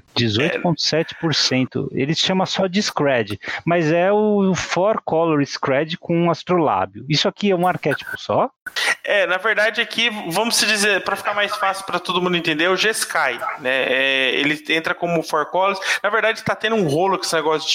18,7%. Ele se chama só de Scred, mas é o Four Color Scred com Astrolábio. Isso aqui é um arquétipo só? Na verdade aqui, vamos se dizer, para ficar mais fácil para todo mundo entender, é o Jeskai, né? Ele entra como Four Colors. Na verdade, tá tendo um rolo com esse negócio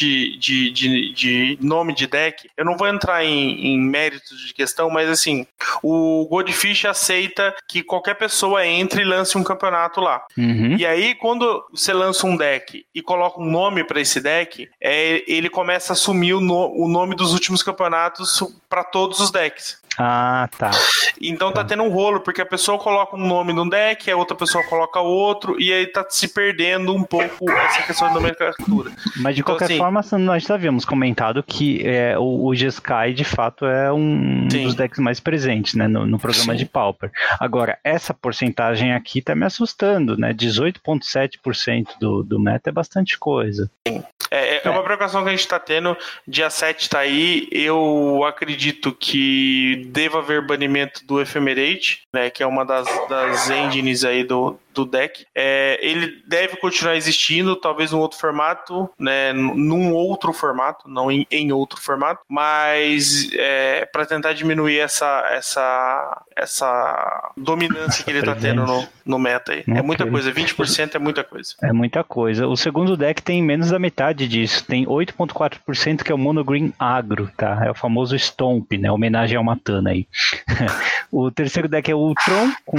de nome de deck. Eu não vou entrar em méritos de questão, mas assim, o Goldfish aceita que qualquer pessoa entre e lance um campeonato lá. Uhum. E aí, quando você lança um deck e coloca um nome para esse deck, ele começa a assumir o nome dos últimos campeonatos para todos os decks. Ah, tá. Então tá tendo um rolo, porque a pessoa coloca um nome num deck, a outra pessoa coloca outro, e aí tá se perdendo um pouco essa questão de nomenclatura. Mas de qualquer forma, nós já havíamos comentado que o Jeskai, de fato, é um dos decks mais presentes, né, no programa de Pauper. Agora, essa porcentagem aqui tá me assustando, né? 18,7% do meta é bastante coisa. Sim. É uma preocupação que a gente tá tendo. Dia 7 tá aí. Eu acredito que deva haver banimento do Ephemerate, né? Que é uma das engines aí do deck. Ele deve continuar existindo, talvez num outro formato, né? Num outro formato, não em outro formato, mas para tentar diminuir essa dominância que ele tá tendo no meta aí. Okay. É muita coisa, 20% é muita coisa. É muita coisa. O segundo deck tem menos da metade disso, tem 8,4% que é o Monogreen Agro, tá? É o famoso Stomp, né? Homenagem ao Matana aí. O terceiro deck é o Tron, com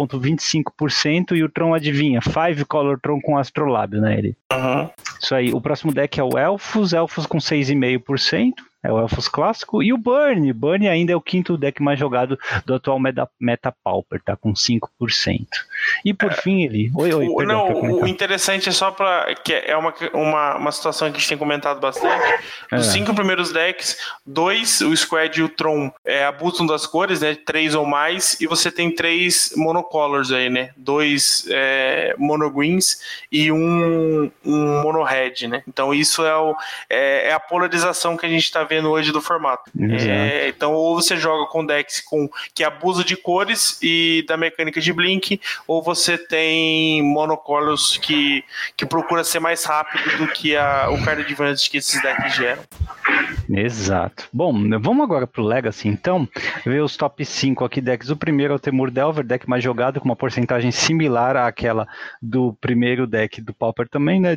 7,25%, e o Tron, adivinha, 5 Color Tron com Astrolábio, né, ele? Uhum. Isso aí. O próximo deck é o Elfos com 6,5%. É o Elfos clássico. E o Burn. Burn ainda é o quinto deck mais jogado do atual Meta Pauper, tá? Com 5%. E por fim, ele... O interessante é só para... que é uma situação que a gente tem comentado bastante. Dos 5 primeiros decks, 2, o Squad e o Tron, abusam das cores, né? 3 ou mais. E você tem 3 monocolors aí, né? 2 monogreens e um mono-red, né? Então isso é a polarização que a gente tá vendo hoje do formato. Então, ou você joga com decks que abusa de cores e da mecânica de blink, ou você tem monocolors que procura ser mais rápido do que o card advantage que esses decks geram. Exato. Bom, vamos agora pro Legacy, então, ver os top 5 aqui decks. O primeiro é o Temur Delver, deck mais jogado, com uma porcentagem similar àquela do primeiro deck do Pauper também, né?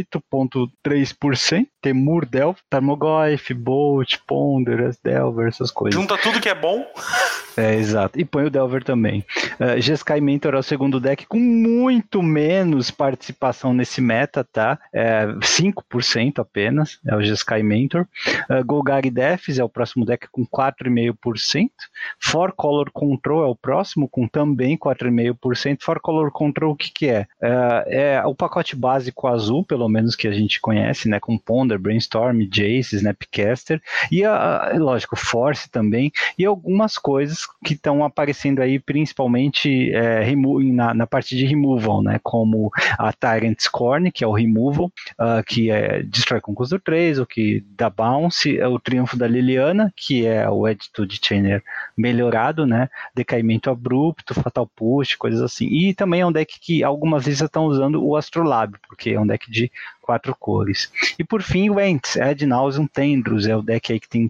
18,3%. Temur Delver, Tarmogoyf, Bolt, Ponder, Delver, essas coisas. Junta tudo que é bom. Exato. E põe o Delver também. Jeskai Mentor é o segundo deck com muito menos participação nesse meta, tá? 5% apenas, é o Jeskai Mentor. Golgari Deaths é o próximo deck com 4,5%. Four Color Control é o próximo, com também 4,5%. Four Color Control, o que é? É o pacote básico azul, pelo menos que a gente conhece, né? Com Ponder, Brainstorm, Jace, Snapcaster e, lógico, Force também, e algumas coisas que estão aparecendo aí, principalmente na parte de removal, né? Como a Tyrant Scorn, que é o removal, que destrói com custo 3, o que dá bounce, o Triunfo da Liliana, que é o Attitude Chainer melhorado, né? Decaimento abrupto, Fatal Push, coisas assim. E também é um deck que algumas vezes estão usando o Astrolábio, porque é um deck de 4 cores. E por fim, o Ents, Ad Nauseam Tendrils, é o deck aí que tem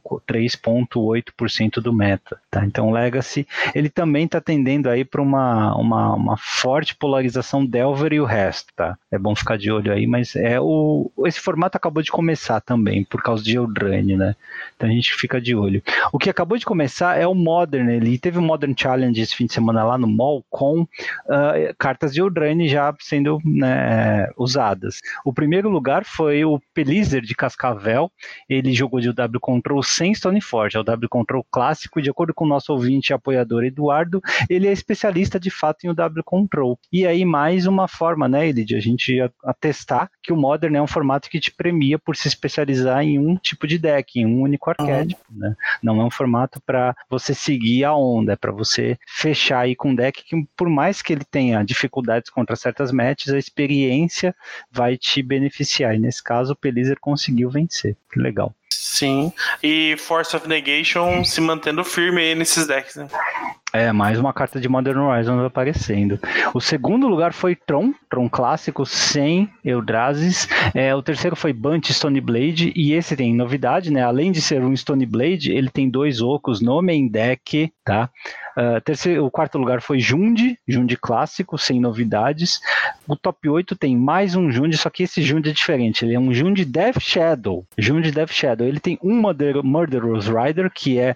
3,8% do meta, tá? Então o Legacy, ele também está tendendo aí para uma forte polarização Delver e o resto, tá? É bom ficar de olho aí, mas esse formato acabou de começar também, por causa de Eldraine, né? Então a gente fica de olho. O que acabou de começar é o Modern, ele teve um Modern Challenge esse fim de semana lá no mall com cartas de Eldraine já sendo, né, usadas. O primeiro lugar foi o Pelizzer de Cascavel, ele jogou de W Control sem Stoneforge, é o W Control clássico, e de acordo com o nosso ouvinte e apoiador Eduardo, ele é especialista de fato em o W Control. E aí mais uma forma, né, de a gente atestar que o Modern é um formato que te premia por se especializar em um tipo de deck, em um único arquétipo, né? Não é um formato para você seguir a onda, é para você fechar aí com um deck que, por mais que ele tenha dificuldades contra certas matches, a experiência vai te beneficiar. E nesse caso, o Pelizzer conseguiu vencer. Que legal. Sim, e Force of Negation se mantendo firme aí nesses decks, né? Mais uma carta de Modern Horizons aparecendo. O segundo lugar foi Tron clássico sem Eldrazi. O terceiro foi Bunt Stoneblade, e esse tem novidade, né? Além de ser um Stoneblade, ele tem 2 ocos no main deck, tá? O quarto lugar foi Jund clássico, sem novidades. O top 8 tem mais um Jund, só que esse Jund é diferente, ele é um Jund Death Shadow. Ele tem um Murderous Rider, que é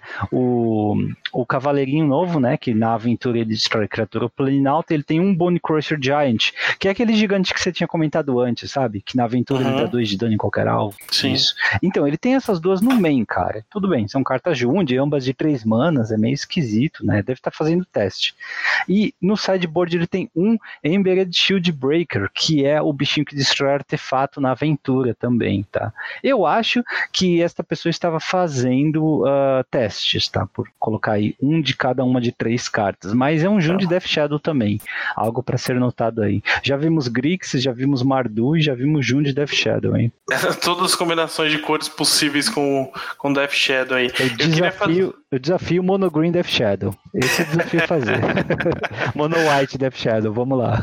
o cavaleirinho novo, né, que na aventura ele destrói criatura Planalta. Ele tem um Bone Crusher Giant, que é aquele gigante que você tinha comentado antes, sabe? Que na aventura ele dá 2 de dano em qualquer alvo. Sim. Isso. Então, ele tem essas duas no main, cara. Tudo bem, são cartas Jund, ambas de 3 manas, é meio esquisito, né? Deve estar fazendo teste. E no sideboard ele tem um Embered Shield Breaker, que é o bichinho que destrói artefato na aventura também, tá? Eu acho que esta pessoa estava fazendo testes, tá? Por colocar aí um de cada uma de 3 cartas, mas é um Jund Death Shadow também, algo para ser notado aí. Já vimos Grix, já vimos Mardu e já vimos Jund Death Shadow, hein? Todas as combinações de cores possíveis com Death Shadow aí. Eu desafio Mono Green Death Shadow. Esse é o desafio fazer. Mono White Death Shadow, vamos lá.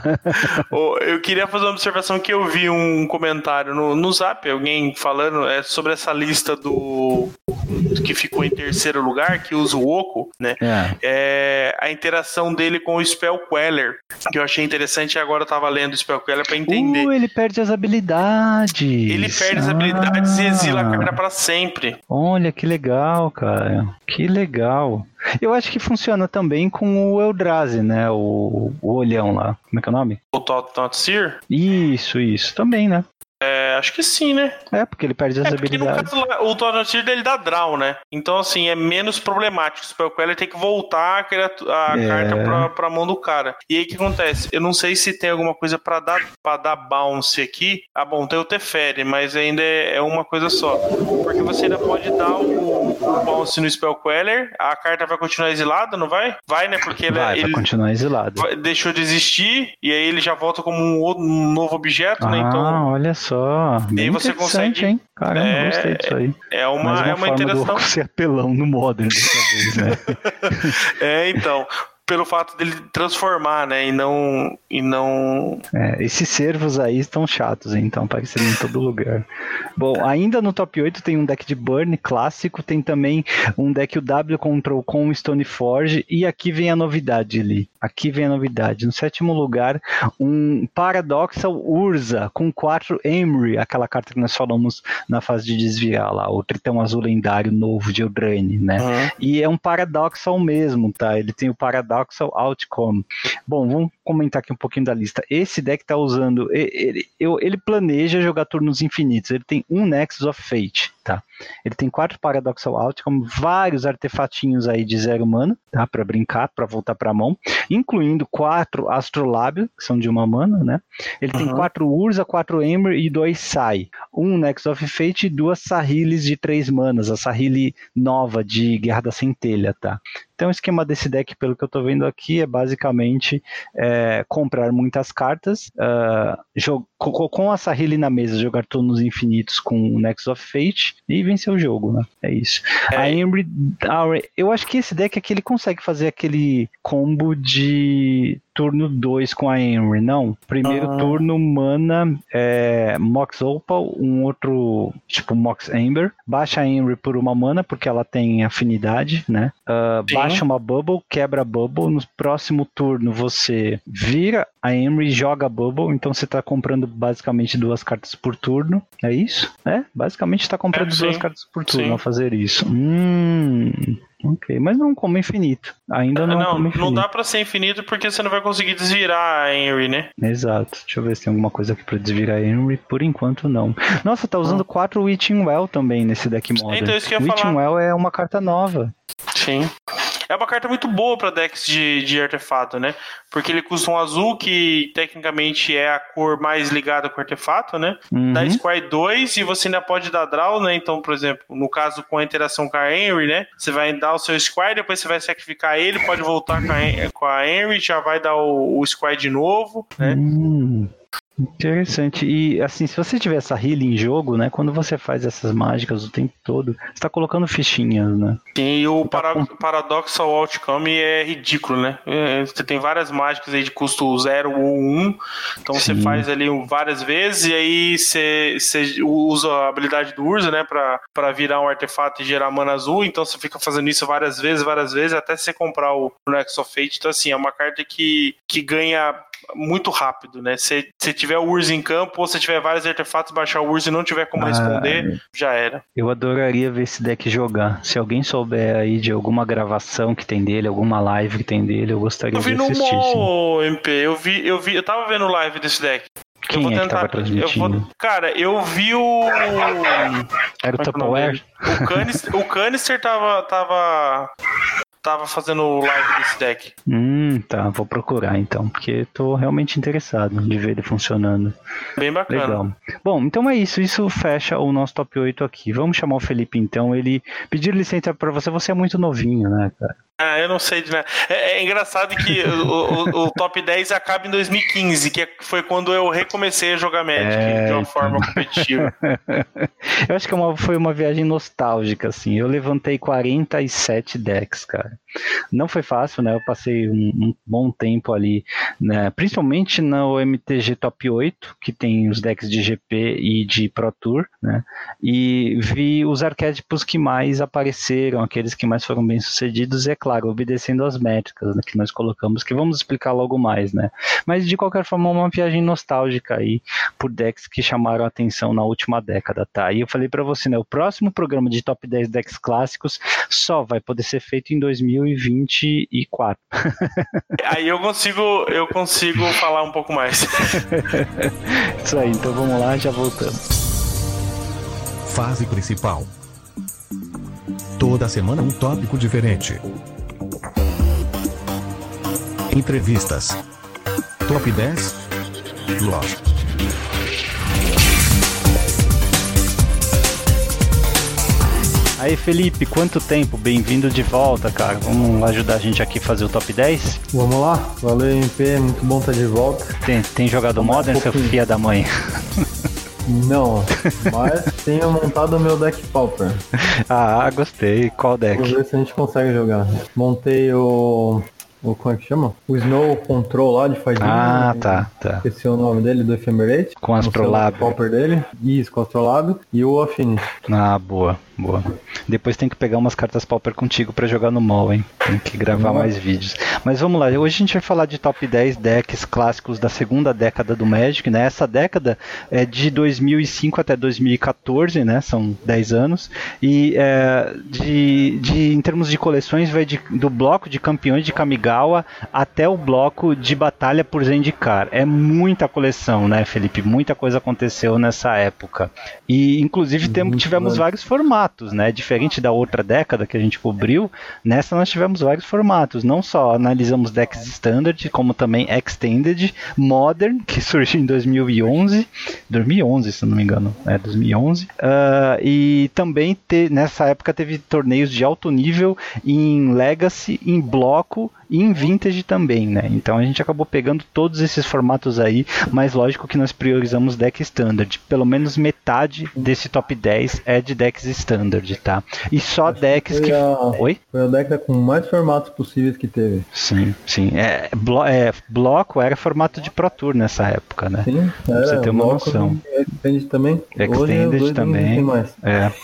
Eu queria fazer uma observação que eu vi um comentário no Zap, alguém falando sobre essa lista do que ficou em terceiro lugar, que usa o Oco, né? A interação dele com o Spell Queller, que eu achei interessante, e agora eu tava lendo o Spell Queller pra entender. Ele perde as habilidades. Ele perde as habilidades e exila a carta pra sempre. Olha, que legal, cara. Que legal. Eu acho que funciona também com o Eldrazi, né? O olhão lá. Como é que é o nome? O Thoughtseize? Isso. Também, né? Acho que sim, né? Porque ele perde as habilidades. No caso, o Thoughtseize ele dá draw, né? Então, assim, é menos problemático. O Spell Queller tem que voltar a carta pra mão do cara. E aí, o que acontece? Eu não sei se tem alguma coisa pra dar bounce aqui. Bom, tem o Teferi, mas ainda é uma coisa só. Porque você ainda pode dar o bounce no Spell Queller, a carta vai continuar exilada, não vai? Vai, né? Porque ele continuar exilado. Deixou de existir, e aí ele já volta como um novo objeto, né? Então, olha só. E aí você consegue, hein? Caramba, gostei disso aí. É uma interação. Do ser apelão no Modern dessa vez, né? Então, pelo fato dele transformar, né, e não... esses servos aí estão chatos, hein? Então aparecendo em todo lugar. Bom, ainda no top 8 tem um deck de Burn clássico, tem também um deck o W Control com Stoneforge, e aqui vem a novidade, Li. No sétimo lugar, um Paradoxal Urza com 4 Emery, aquela carta que nós falamos na fase de desviar lá, o Tritão Azul lendário novo de Eldraine, né? E é um Paradoxal mesmo, tá? Ele tem o Paradoxal Outcome. Bom, vamos comentar aqui um pouquinho da lista. Esse deck está usando... Ele planeja jogar turnos infinitos. Ele tem um Nexus of Fate, tá? Ele tem 4 Paradoxal Outcome, vários artefatinhos aí de 0 mana, tá? Para brincar, para voltar para a mão, incluindo 4 Astrolábio, que são de 1 mana, né? Ele tem 4 Urza, 4 Ember e 2 Sai. Um Nexus of Fate e 2 Sahilis de 3 manas, a Sahili nova de Guerra da Centelha, tá? Então o esquema desse deck, pelo que eu tô vendo aqui, é basicamente comprar muitas cartas, com a Sahili na mesa, jogar turnos infinitos com o Nexus of Fate e vencer o jogo, né? É isso. A Emry, eu acho que esse deck aqui ele consegue fazer aquele combo de turno 2 com a Henry, não. Primeiro turno, mana, Mox Opal, um outro, tipo Mox Amber. Baixa a Henry por uma mana, porque ela tem afinidade, né? Baixa uma Bubble, quebra a Bubble. No próximo turno, você vira a Henry e joga a Bubble. Então você tá comprando basicamente 2 cartas por turno. É isso? Basicamente tá comprando 2 cartas por turno ao fazer isso. Ok, mas não como infinito. Ainda não como infinito. Não dá pra ser infinito porque você não vai conseguir desvirar a Henry, né? Exato. Deixa eu ver se tem alguma coisa aqui pra desvirar a Henry. Por enquanto, não. Nossa, tá usando 4 Witching Well também nesse deck Modern. Então, isso que eu ia Witching falar. Well é uma carta nova. Sim. É uma carta muito boa pra decks de artefato, né? Porque ele custa um azul, que tecnicamente é a cor mais ligada com o artefato, né? Dá Squire 2 e você ainda pode dar draw, né? Então, por exemplo, no caso com a interação com a Henry, né? Você vai dar o seu Squire, depois você vai sacrificar ele, pode voltar com a Henry, já vai dar o Squire de novo, né? Interessante. E assim, se você tiver essa healing em jogo, né? Quando você faz essas mágicas o tempo todo, você tá colocando fichinhas, né? Sim, e o Paradoxal Outcome é ridículo, né? Você tem várias mágicas aí de custo 0 ou 1, então você faz ali várias vezes, e aí você usa a habilidade do Urza, né? Pra virar um artefato e gerar mana azul, então você fica fazendo isso várias vezes, até você comprar o Nexus of Fate. Então assim, é uma carta que ganha muito rápido, né? Se tiver o Urza em campo, ou se tiver vários artefatos, baixar o Urza e não tiver como responder, já era. Eu adoraria ver esse deck jogar. Se alguém souber aí de alguma gravação que tem dele, alguma live que tem dele, eu gostaria de assistir. Eu vi no mall, MP, eu tava vendo live desse deck. Quem é que tava transmitindo? Cara, eu vi o... Era o Tupperware? O Canister tava fazendo live desse deck. Tá, vou procurar então, porque tô realmente interessado de ver ele funcionando. Bem bacana. Legal. Bom, então é isso fecha o nosso top 8 aqui. Vamos chamar o Felipe então, ele pedir licença pra você é muito novinho, né, cara? Eu não sei de nada. É engraçado que o top 10 acaba em 2015, que foi quando eu recomecei a jogar Magic de uma forma competitiva. Eu acho que foi uma viagem nostálgica, assim. Eu levantei 47 decks, cara. Não foi fácil, né? Eu passei um bom tempo ali, né? Principalmente no MTG Top 8, que tem os decks de GP e de Pro Tour, né? E vi os arquétipos que mais apareceram, aqueles que mais foram bem sucedidos, e é claro, obedecendo às métricas, né, que nós colocamos, que vamos explicar logo mais, né? Mas de qualquer forma, uma viagem nostálgica aí por decks que chamaram a atenção na última década, tá? E eu falei pra você, né? O próximo programa de Top 10 decks clássicos só vai poder ser feito em 2024. Aí eu consigo falar um pouco mais. Isso aí, então vamos lá, já voltamos. Fase principal. Toda semana um tópico diferente. Entrevistas. Top 10. Lost. Aí, Felipe, quanto tempo? Bem-vindo de volta, cara. Vamos ajudar a gente aqui a fazer o top 10? Vamos lá. Valeu, MP. Muito bom estar de volta. Tem jogado Modern, seu filho da mãe? Não, mas tenho montado o meu deck Pauper. Gostei. Qual deck? Vamos ver se a gente consegue jogar. Montei como é que chama? O Snow Control lá de Fadinha. Tá. Esqueci o nome dele, do Ephemerate. Com Astrolabe. O Pauper dele. Isso, com Astrolabe. E o Affinity. Boa. Depois tem que pegar umas cartas Pauper contigo pra jogar no mall, hein? Tem que gravar mais vídeos. Mas vamos lá, hoje a gente vai falar de top 10 decks clássicos da segunda década do Magic, né? Essa década é de 2005 até 2014, né? São 10 anos. E em termos de coleções, vai do bloco de campeões de Kamigawa até o bloco de batalha por Zendikar. É muita coleção, né, Felipe? Muita coisa aconteceu nessa época. E, inclusive, tivemos vários formatos, né? Diferente da outra década que a gente cobriu, nessa nós tivemos vários formatos. Não só analisamos decks Standard, como também Extended, Modern, que surgiu em 2011, se não me engano, 2011. E também nessa época teve torneios de alto nível em Legacy, em bloco e em Vintage também, né? Então a gente acabou pegando todos esses formatos aí, mas lógico que nós priorizamos deck Standard. Pelo menos metade desse top 10 é de decks Standard, tá? E só decks que... Oi? Foi a deck com mais formatos possíveis que teve. Sim. Bloco era formato de Pro Tour nessa época, né? Sim, pra você ter uma noção. Extended também. Extended também. Mais.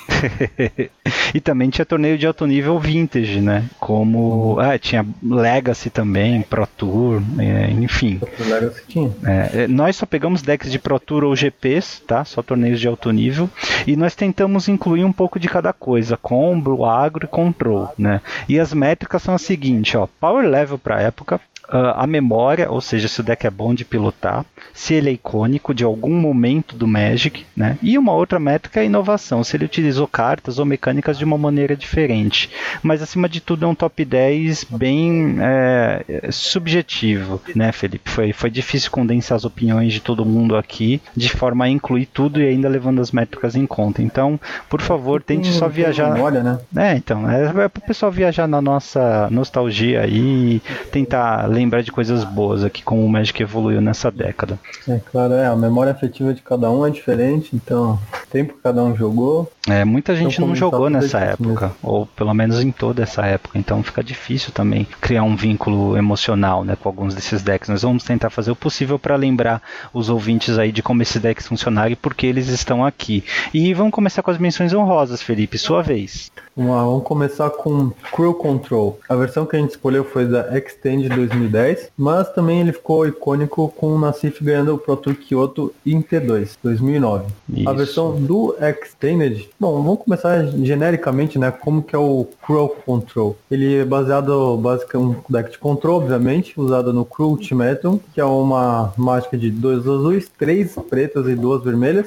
E também tinha torneio de alto nível Vintage, né? Como... tinha Legacy também, Pro Tour, enfim. Legacy tinha. Nós só pegamos decks de Pro Tour ou GPs, tá? Só torneios de alto nível. E nós tentamos incluir um pouco de cada coisa. Combo, agro e control, né? E as métricas são as seguintes, ó. Power level pra época. A memória, ou seja, se o deck é bom de pilotar, se ele é icônico de algum momento do Magic, né? E uma outra métrica é a inovação, se ele utilizou cartas ou mecânicas de uma maneira diferente. Mas acima de tudo é um top 10 bem subjetivo, né, Felipe? Foi difícil condensar as opiniões de todo mundo aqui, de forma a incluir tudo e ainda levando as métricas em conta. Então, por favor, tente só viajar... Memória, né? Então, é para o pessoal viajar na nossa nostalgia aí e tentar lembrar de coisas boas aqui, como o Magic evoluiu nessa década. Claro, a memória afetiva de cada um é diferente, então o tempo que cada um jogou... muita gente não jogou nessa época, ou pelo menos em toda essa época, então fica difícil também criar um vínculo emocional, né, com alguns desses decks. Nós vamos tentar fazer o possível para lembrar os ouvintes aí de como esses decks funcionaram e por que eles estão aqui. E vamos começar com as menções honrosas, Felipe, sua vez. Vamos começar com Cruel Control. A versão que a gente escolheu foi da Extend 2010, mas também ele ficou icônico com o Nassif ganhando o Pro Tour Kyoto em T2, 2009. Isso. A versão do Extended, bom, vamos começar genericamente, né, como que é o Cruel Control. Ele é baseado, basicamente, um deck de control, obviamente, usado no Cruel Ultimatum, que é uma mágica de 2 azuis, 3 pretas e 2 vermelhas.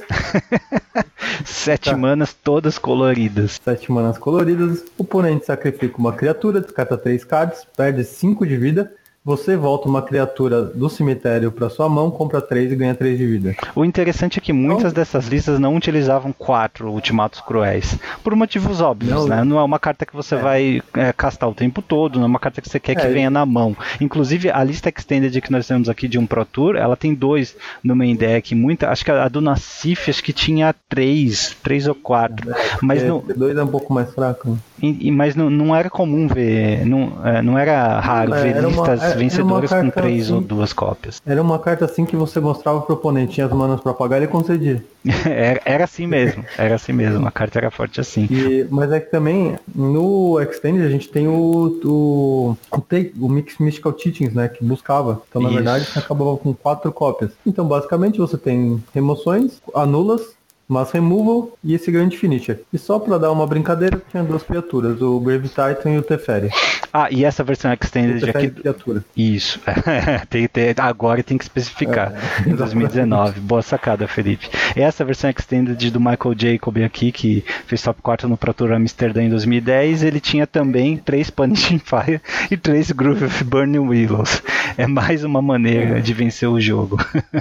7 manas todas coloridas. 7 manas coloridas. O oponente sacrifica uma criatura, descarta 3 cards, perde 5 de vida. Você volta uma criatura do cemitério para sua mão, compra 3 e ganha 3 de vida. O interessante é que muitas dessas listas não utilizavam 4 Ultimatos Cruéis, por motivos óbvios, né? Não é uma carta que você vai castar o tempo todo, não é uma carta que você quer que venha na mão. Inclusive, a lista Extended que nós temos aqui de um Pro Tour, ela tem 2 no main deck, acho que a do Nassif, acho que tinha 3 ou 4. Mas não... 2 é um pouco mais fraco, né? Mas não era comum ver, não era raro ver listas vencedoras com 3 ou 2 cópias. Era uma carta assim que você mostrava pro oponente, tinha as manas pra pagar e ele concedia. Era assim mesmo, a carta era forte assim. Mas é que também, no Extended, a gente tem o Mixed Mystical Teachings, né, que buscava. Então, na verdade, você acabava com 4 cópias. Então, basicamente, você tem remoções, anulas, Mass Removal e esse Grand Finisher. E só pra dar uma brincadeira, tinha 2 criaturas, o Brave Titan e o Teferi. E essa versão Extended aqui... criatura. Isso. Agora tem que especificar. Em 2019. Boa sacada, Felipe. Essa versão Extended do Michael Jacob aqui, que fez top 4 no Pro Tour Amsterdã em 2010, ele tinha também 3 Punishing Fire e 3 Groove of Burning Willows. É mais uma maneira de vencer o jogo.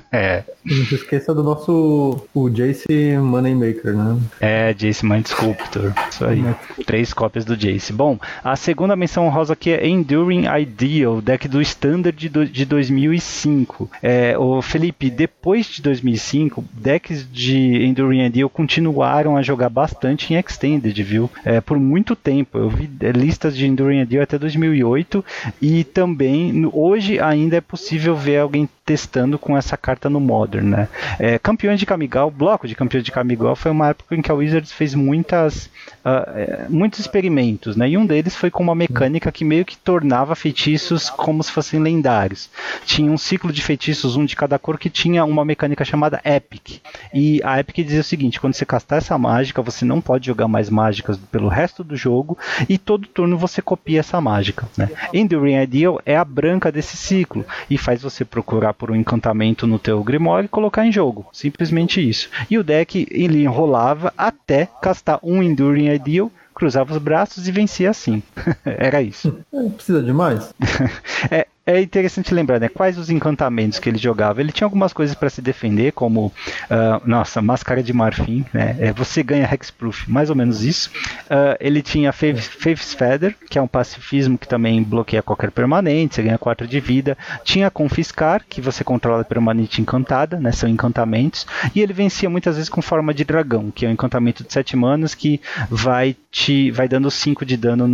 Não se esqueça do o Jace Moneymaker, né? Jace Mind Sculptor. Isso aí. 3 cópias do Jace. Bom, a segunda menção honrosa aqui é Enduring Ideal, deck do Standard de 2005. O Felipe, depois de 2005, decks de Enduring Ideal continuaram a jogar bastante em Extended, viu? Por muito tempo. Eu vi listas de Enduring Ideal até 2008 e também, hoje ainda é possível ver alguém testando com essa carta no Modern, né? Campeões de Kamigawa, bloco de campeões de Kamigawa foi uma época em que a Wizards fez muitos experimentos, né? E um deles foi com uma mecânica que meio que tornava feitiços como se fossem lendários. Tinha um ciclo de feitiços, um de cada cor, que tinha uma mecânica chamada Epic. E a Epic dizia o seguinte: quando você castar essa mágica, você não pode jogar mais mágicas pelo resto do jogo, e todo turno você copia essa mágica, né? Enduring Ideal é a branca desse ciclo, e faz você procurar por um encantamento no teu Grimoire e colocar em jogo. Simplesmente isso. E o deck, ele enrolava até castar um Enduring Ideal, cruzava os braços e vencia assim. Era isso. Precisa de mais? É interessante lembrar, né? Quais os encantamentos que ele jogava. Ele tinha algumas coisas para se defender, como, Máscara de Marfim, né? Você ganha Hexproof, mais ou menos isso. Ele tinha Faith's Feather, que é um pacifismo que também bloqueia qualquer permanente, você ganha 4 de vida. Tinha Confiscar, que você controla a permanente encantada, né? São encantamentos. E ele vencia muitas vezes com forma de dragão, que é um encantamento de 7 manas que vai dando 5 de dano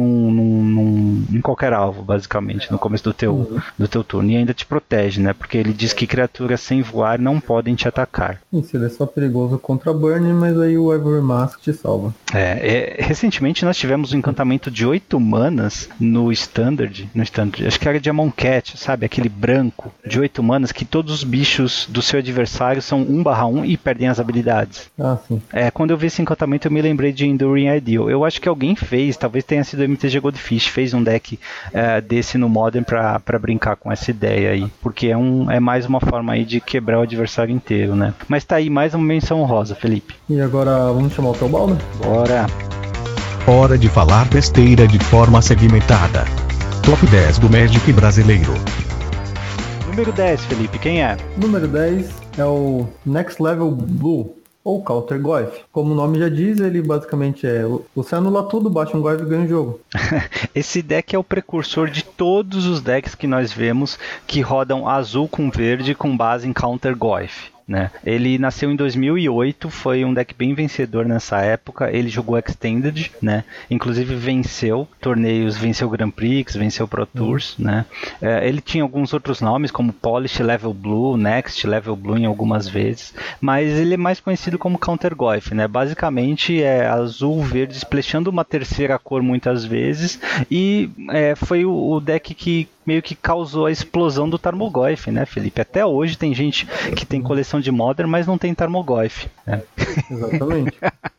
em qualquer alvo, basicamente, no começo do teu turno. E ainda te protege, né? Porque ele diz que criaturas sem voar não podem te atacar. Isso, ele é só perigoso contra Burn, mas aí o Ivory Mask te salva. Recentemente nós tivemos um encantamento de 8 manas no Standard, acho que era de Amonkhet, sabe? Aquele branco de 8 manas que todos os bichos do seu adversário são 1/1 e perdem as habilidades. Sim. Quando eu vi esse encantamento eu me lembrei de Enduring Ideal. Eu acho que alguém fez, talvez tenha sido o MTG Goldfish, fez um deck desse no Modern pra brincar com essa ideia aí, porque é mais uma forma aí de quebrar o adversário inteiro, né? Mas tá aí mais uma menção honrosa, Felipe. E agora vamos chamar o teu balda? Bora! Hora de falar besteira de forma segmentada. Top 10 do Magic brasileiro. Número 10, Felipe, quem é? Número 10 é o Next Level Blue, ou Counter Goyf. Como o nome já diz, ele basicamente você anula tudo, baixa um Goyf e ganha o jogo. Esse deck é o precursor de todos os decks que nós vemos que rodam azul com verde com base em Counter Goyf. Né? Ele nasceu em 2008, foi um deck bem vencedor nessa época. Ele jogou Extended, né? Inclusive venceu torneios, venceu Grand Prix, venceu Pro Tours, né? Ele tinha alguns outros nomes, como Polish Level Blue, Next Level Blue em algumas vezes, mas ele é mais conhecido como Counter Goyf, né? Basicamente é azul, verde, splashando uma terceira cor muitas vezes, e foi o deck que meio que causou a explosão do Tarmogoyf, né, Felipe? Até hoje tem gente que tem coleção de Modern, mas não tem Tarmogoyf. Né? Exatamente.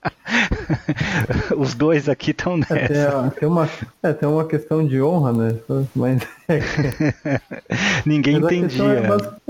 Os dois aqui estão nessa. Tem uma questão de honra, né? Mas ninguém entendia.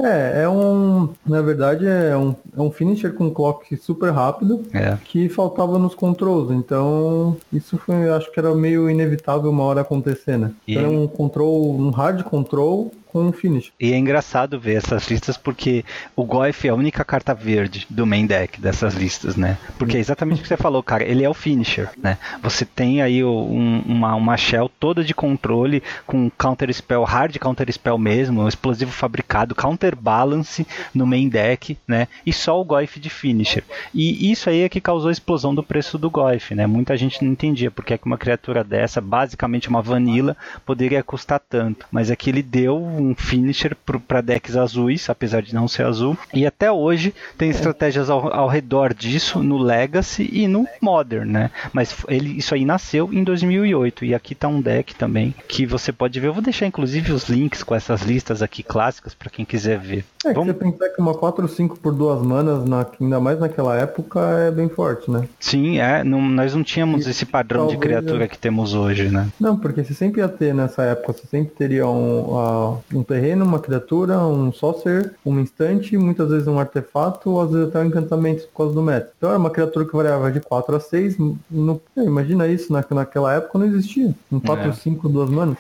Na verdade, é um finisher com clock super rápido que faltava nos controls. Então, isso foi, acho que era meio inevitável uma hora acontecer, né? Então, é um hard control com um finish. E é engraçado ver essas listas porque o Goyf é a única carta verde do main deck dessas listas, né? Porque é exatamente o que você falou, cara. Ele é o finisher, né? Você tem aí uma shell toda de controle com counter spell, hard counter spell mesmo, um explosivo fabricado, counterbalance no main deck, né? E só o Goyf de finisher. E isso aí é que causou a explosão do preço do Goyf, né? Muita gente não entendia porque é que uma criatura dessa, basicamente uma vanilla, poderia custar tanto. Mas é que ele deu um finisher para decks azuis, apesar de não ser azul, e até hoje tem estratégias ao redor disso no Legacy e no Modern, né? Mas isso aí nasceu em 2008 e aqui tá um deck também que você pode ver. Eu vou deixar inclusive os links com essas listas aqui clássicas para quem quiser ver. Você pensar que uma 4/5 por 2 manas, ainda mais naquela época, é bem forte, né? Sim, nós não tínhamos esse padrão de criatura que temos hoje, né? Não, porque você sempre ia ter nessa época, você sempre teria um terreno, uma criatura, um sorcerer, um instante, muitas vezes um artefato, ou às vezes até um encantamento por causa do meta. Então era uma criatura que variava de 4 a 6. Imagina isso, naquela época não existia. Um 4/5, 2 manas.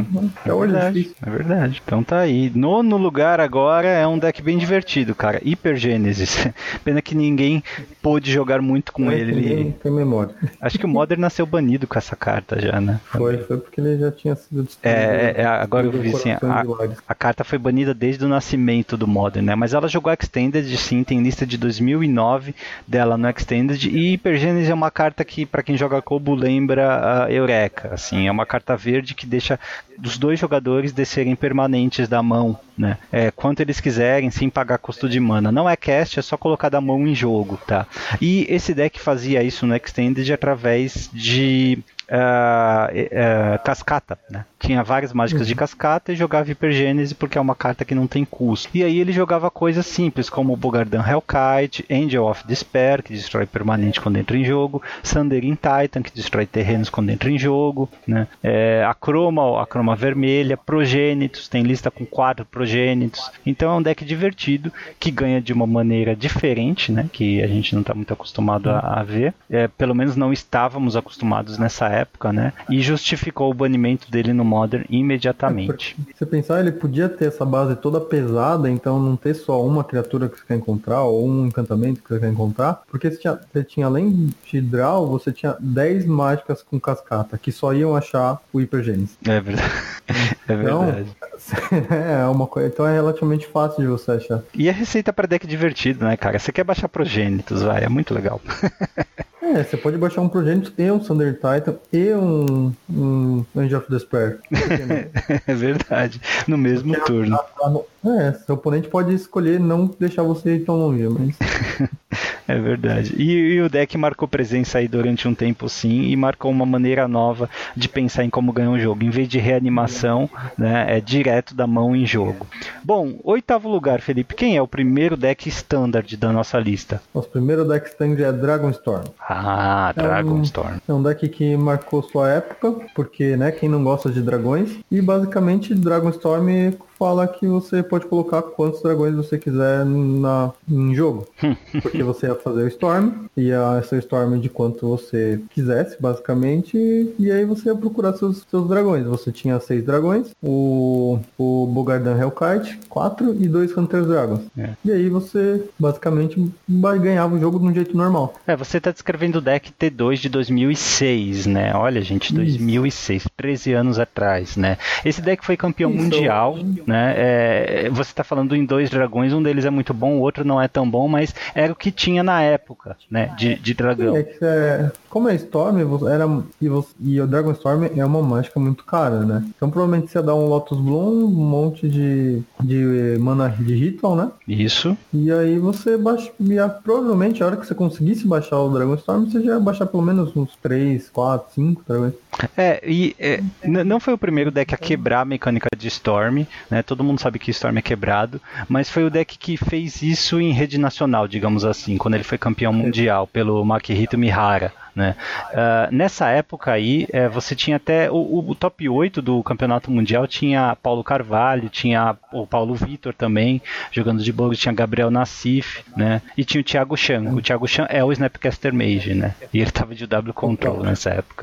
É verdade. Então tá aí. Nono lugar agora é um deck bem divertido, cara. Hypergênesis. Pena que ninguém pôde jogar muito com ele. Tem memória. Acho que o Modern nasceu banido com essa carta já, né? Foi porque ele já tinha sido destruído. Agora eu vi assim, a carta foi banida desde o nascimento do Modern, né? Mas ela jogou Extended, sim, tem lista de 2009 dela no Extended, e Hypergênesis é uma carta que, pra quem joga Kobo, lembra a Eureka, assim, é uma carta verde que deixa os dois jogadores descerem permanentes da mão, né? Quanto eles quiserem, sem pagar custo de mana. Não é cast, é só colocar da mão em jogo, tá? E esse deck fazia isso no Extended através de cascata, né? Tinha várias mágicas de cascata e jogava Hypergênese porque é uma carta que não tem custo. E aí ele jogava coisas simples como Bogardan Hellkite, Angel of Despair, que destrói permanente quando entra em jogo, Sundering Titan, que destrói terrenos quando entra em jogo, né? A Croma vermelha, Progênitos, tem lista com 4 Progênitos. Então é um deck divertido que ganha de uma maneira diferente, né? Que a gente não está muito acostumado a ver. Pelo menos não estávamos acostumados nessa época. época, né? E justificou o banimento dele no Modern imediatamente. Se você pensar, ele podia ter essa base toda pesada, então não ter só uma criatura que você quer encontrar, ou um encantamento que você quer encontrar, porque você tinha além de Draw, você tinha 10 mágicas com cascata, que só iam achar o Hipergênesis. É verdade. É verdade. Então, uma coisa, então é relativamente fácil de você achar. E a receita para deck divertido, né, cara? Você quer baixar Progenitus, vai, é muito legal. Você pode baixar um Progenitus e um Thunder Titan e um Angel of Despair. É verdade, no mesmo turno. Seu oponente pode escolher não deixar você ir tão longe, mas... É verdade. E o deck marcou presença aí durante um tempo, sim, e marcou uma maneira nova de pensar em como ganhar um jogo. Em vez de reanimação, né, é direto da mão em jogo. Bom, 8º lugar, Felipe. Quem é o primeiro deck standard da nossa lista? Nosso primeiro deck standard é Dragonstorm. Ah, Dragonstorm. É um deck que marcou sua época, porque, né, quem não gosta de dragões. E basicamente Dragonstorm fala que você pode colocar quantos dragões você quiser em jogo. Porque você ia fazer o Storm, ia ser o Storm de quanto você quisesse, basicamente, e aí você ia procurar seus dragões. Você tinha 6 dragões, o Bogardan Hellkite, 4 e 2 Hunter's Dragons. E aí você basicamente ganhava o jogo de um jeito normal. Você tá descrevendo o deck T2 de 2006, né? Olha, gente, 2006, 13 anos atrás, né? Esse deck foi campeão mundial, né? Você tá falando em 2 dragões, um deles é muito bom, o outro não é tão bom, mas era o que tinha na época, né? De dragão. Como é Storm, e o Dragonstorm é uma mágica muito cara, né? Então provavelmente você ia dar um Lotus Bloom, um monte de mana de ritual, né? Isso. E aí você provavelmente a hora que você conseguisse baixar o Dragonstorm, você já ia baixar pelo menos uns 3, 4, 5 dragões. Não foi o primeiro deck a quebrar a mecânica de Storm, né? Todo mundo sabe que Storm é quebrado, mas foi o deck que fez isso em rede nacional, digamos assim, quando ele foi campeão mundial pelo Makihito Mihara, né? Nessa época aí, você tinha até o top 8 do campeonato mundial, tinha Paulo Carvalho, tinha o Paulo Vitor também, jogando de board, tinha Gabriel Nassif, né? E tinha o Thiago Chan. O Thiago Chan é o Snapcaster Mage, né? E ele tava de W Control nessa época.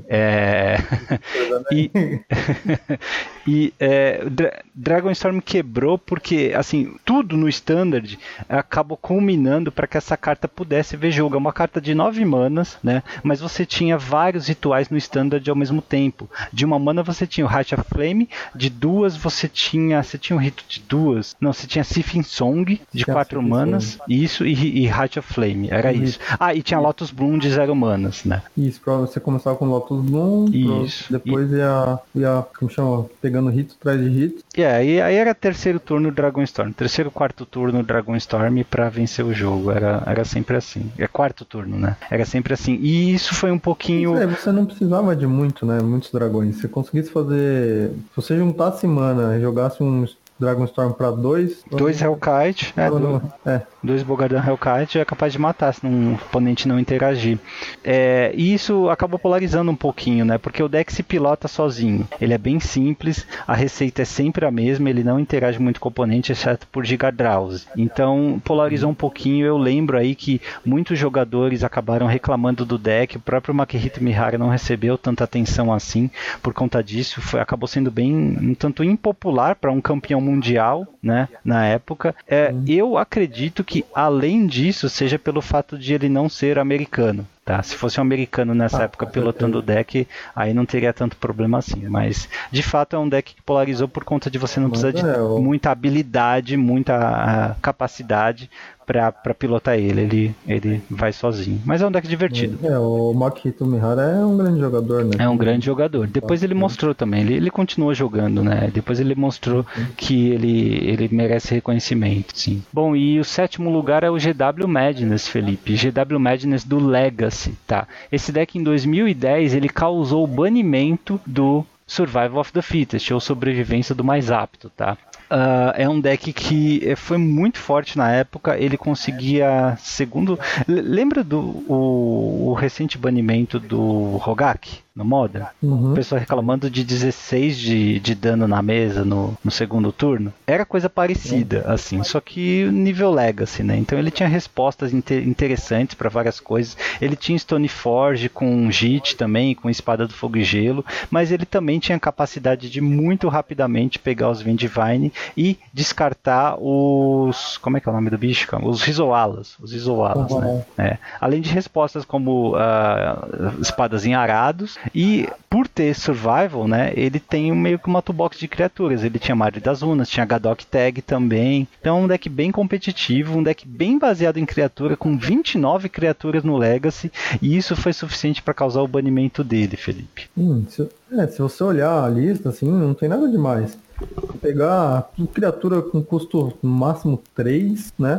Dragonstorm quebrou porque, assim, tudo no Standard acabou culminando para que essa carta pudesse ver jogo. É uma carta de 9 manas, né? Mas você tinha vários rituais no Standard ao mesmo tempo. De uma mana você tinha o Heart of Flame, de 2 você tinha um rito de 2. Não, você tinha Sifin Song de 4 manas. Isso, e Heart of Flame, era isso. E tinha Lotus Bloom de 0 manas, né? Isso, você começava com Lotus Bloom, depois ia como chama, pegando rito atrás de rito. Aí era terceiro turno Dragonstorm, terceiro, quarto turno Dragonstorm pra vencer o jogo, era sempre assim. É quarto turno, né? Era sempre assim. E isso foi um pouquinho... Você não precisava de muitos dragões. Se conseguisse fazer... Se você juntasse mana e jogasse um Dragonstorm pra 2 Hellkite, 2 Bogardan Hellkite é capaz de matar se um oponente não interagir. E isso acabou polarizando um pouquinho, né? Porque o deck se pilota sozinho. Ele é bem simples, a receita é sempre a mesma, ele não interage muito com o oponente, exceto por Gigadrause. Então polarizou um pouquinho. Eu lembro aí que muitos jogadores acabaram reclamando do deck, o próprio Makihito Mihara não recebeu tanta atenção assim por conta disso. Acabou sendo bem um tanto impopular para um campeão mundial, né, na época. Eu acredito que além disso seja pelo fato de ele não ser americano. Tá? Se fosse um americano nessa época pilotando o deck, aí não teria tanto problema assim. Mas, de fato, é um deck que polarizou por conta de você não precisar de muita habilidade, muita capacidade para pilotar ele. Ele vai sozinho. Mas é um deck divertido. O Makihito Mihara é um grande jogador, né? É um grande jogador. Depois ele mostrou também. Ele continuou jogando, né? Depois ele mostrou que ele merece reconhecimento, sim. Bom, e o 7º lugar é o GW Madness, Felipe. GW Madness do Legacy. Tá. Esse deck em 2010 ele causou o banimento do Survival of the Fittest, ou sobrevivência do mais apto, tá? É um deck que foi muito forte na época. Ele conseguia, segundo... Lembra o recente banimento do Rogak no Modern? O pessoal reclamando de 16 de dano na mesa no segundo turno. Era coisa parecida, assim, só que nível Legacy, né? Então ele tinha respostas interessantes para várias coisas. Ele tinha Stoneforge com JIT também, com Espada do Fogo e Gelo, mas ele também tinha capacidade de muito rapidamente pegar os Vendivine e descartar os... Como é que é o nome do bicho? Os Rizoalas. Os Rizoalas, né? Além de respostas como espadas em arados. E por ter survival, né, ele tem meio que uma toolbox de criaturas. Ele tinha Mario das Runas, tinha Gadok Tag também. Então é um deck bem competitivo, um deck bem baseado em criatura, com 29 criaturas no Legacy. E isso foi suficiente para causar o banimento dele, Felipe. Se você olhar a lista, assim, não tem nada demais. Pegar criatura com custo no máximo 3, né?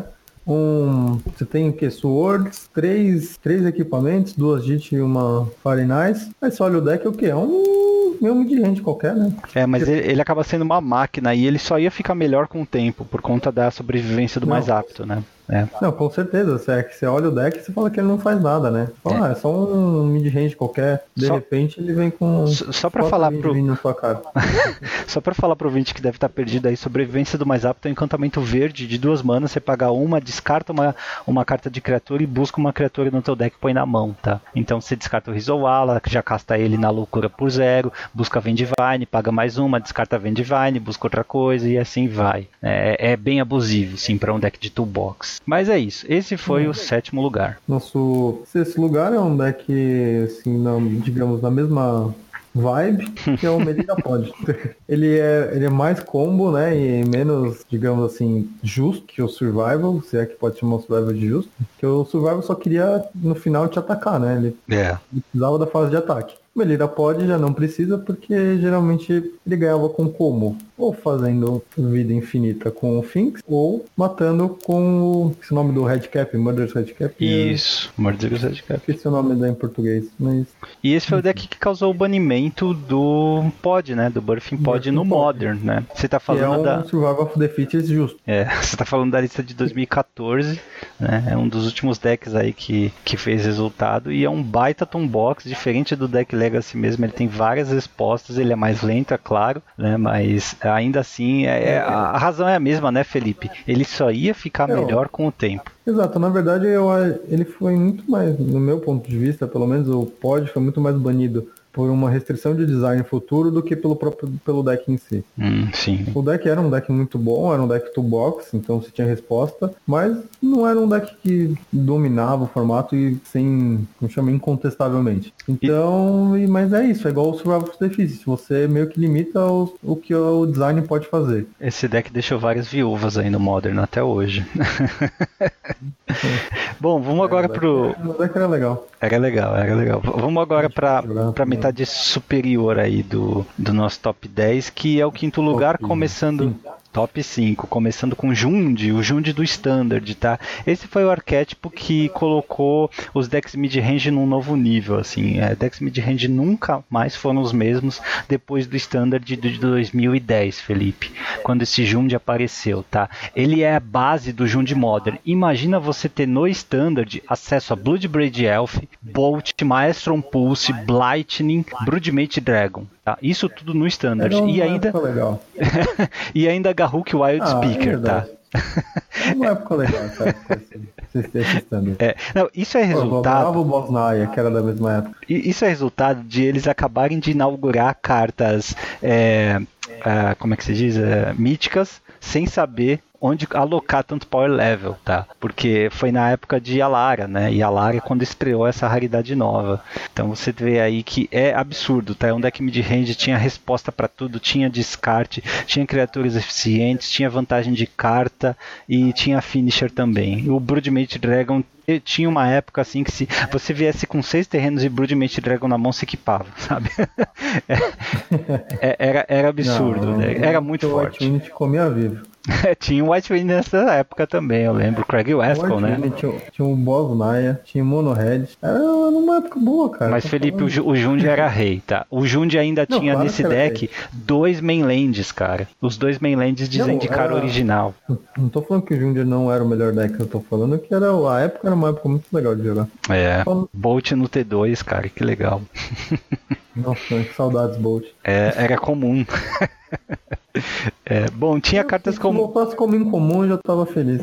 Você tem o que? Swords, 3 equipamentos, 2 JIT e uma Fire Nice. Aí você olha o deck, é o que? É um mid-range qualquer, né? Mas ele acaba sendo uma máquina e ele só ia ficar melhor com o tempo, por conta da sobrevivência do mais apto, né? Não, com certeza. Você olha o deck e você fala que ele não faz nada, né? Você fala, é só um mid-range qualquer. De repente ele vem com... Só pra falar na sua cara. Só pra falar pro ouvinte que deve estar perdido aí, sobrevivência do mais apto é um encantamento verde de 2 manas. Você paga uma, descarta uma carta de criatura e busca uma criatura no teu deck e põe na mão, tá? Então você descarta o Rizowala, que já casta ele na loucura por 0, busca Vendivine, paga mais uma, descarta Vendivine, busca outra coisa e assim vai. É bem abusivo, sim, pra um deck de toolbox. Mas é isso, esse foi o 7º lugar. Esse lugar é um deck, assim, digamos, na mesma vibe, que é o Melira Pod. Ele é mais combo, né, e menos, digamos assim, justo que o Survival, se é que pode chamar o Survival de justo, que o Survival só queria, no final, te atacar, né, ele precisava da fase de ataque. O Melira Pod já não precisa, porque geralmente ele ganhava com como? Ou fazendo vida infinita com o Finks, ou matando com o nome do Redcap, Murderous Redcap. Isso, Murderous Redcap. Esqueci o nome da em português. Mas... E esse foi o deck que causou o banimento do Pod, né? Do Birthing Pod no Modern, né? Você tá falando da... Survival of Defeat justo. Você tá falando da lista de 2014, né? É um dos últimos decks aí que fez resultado, e é um baita toolbox, diferente do deck Legacy mesmo. Ele tem várias respostas, ele é mais lento, é claro, né? Mas ainda assim, a razão é a mesma, né, Felipe? Ele só ia ficar melhor com o tempo. Exato, na verdade ele foi muito mais, no meu ponto de vista, pelo menos o Pod foi muito mais banido por uma restrição de design futuro do que pelo deck em si. Sim. O deck era um deck muito bom, era um deck toolbox, então você tinha resposta, mas não era um deck que dominava o formato e como chama, incontestavelmente. Então, mas é isso, é igual o Survival of Defeat, você meio que limita o que o design pode fazer. Esse deck deixou várias viúvas aí no Modern até hoje. Bom, vamos agora pro... O deck era legal. Era legal. Vamos agora pra metade superior aí do nosso top 10, que é o 5º lugar, começando... Top 5, começando com o Jund do Standard, tá? Esse foi o arquétipo que colocou os decks mid-range num novo nível, assim. Decks mid-range nunca mais foram os mesmos depois do Standard de 2010, Felipe, quando esse Jund apareceu, tá? Ele é a base do Jund Modern. Imagina você ter no Standard acesso a Bloodbraid Elf, Bolt, Maelstrom Pulse, Blightning, Broodmate Dragon. Tá? Isso tudo no Standard. E ainda legal. E ainda Garruk Wild Speaker, tá? É uma época legal, cara. Não, isso é resultado... o Bosnaia, que era da mesma época. Isso é resultado de eles acabarem de inaugurar cartas, como é que se diz? Míticas, sem saber onde alocar tanto power level, tá? Porque foi na época de Alara, né? E Alara é quando estreou essa raridade nova. Então você vê aí que é absurdo, tá? Um deck mid-range tinha resposta para tudo, tinha descarte, tinha criaturas eficientes, tinha vantagem de carta e tinha finisher também. O Broodmate Dragon tinha uma época assim que se você viesse com 6 terrenos e Broodmate Dragon na mão, se equipava, sabe? Era absurdo, né? Era muito forte. O comia vivo. Tinha o White Wind nessa época também, eu lembro. Craig Wescoll, né? Tinha o Boss Naya, tinha o Monohead. Era uma época boa, cara. Mas, Felipe, o Jund era rei, tá? O Jund ainda tinha claro nesse deck 2 mainlands, cara. Os 2 mainlands de Zendikar original. Não tô falando que o Jund não era o melhor deck, eu tô falando que a época era uma época muito legal de jogar. Bolt no T2, cara, que legal. Nossa, que saudades, Bolt. Era comum. Bom, tinha cartas como... Se voltasse como incomum, eu já tava feliz.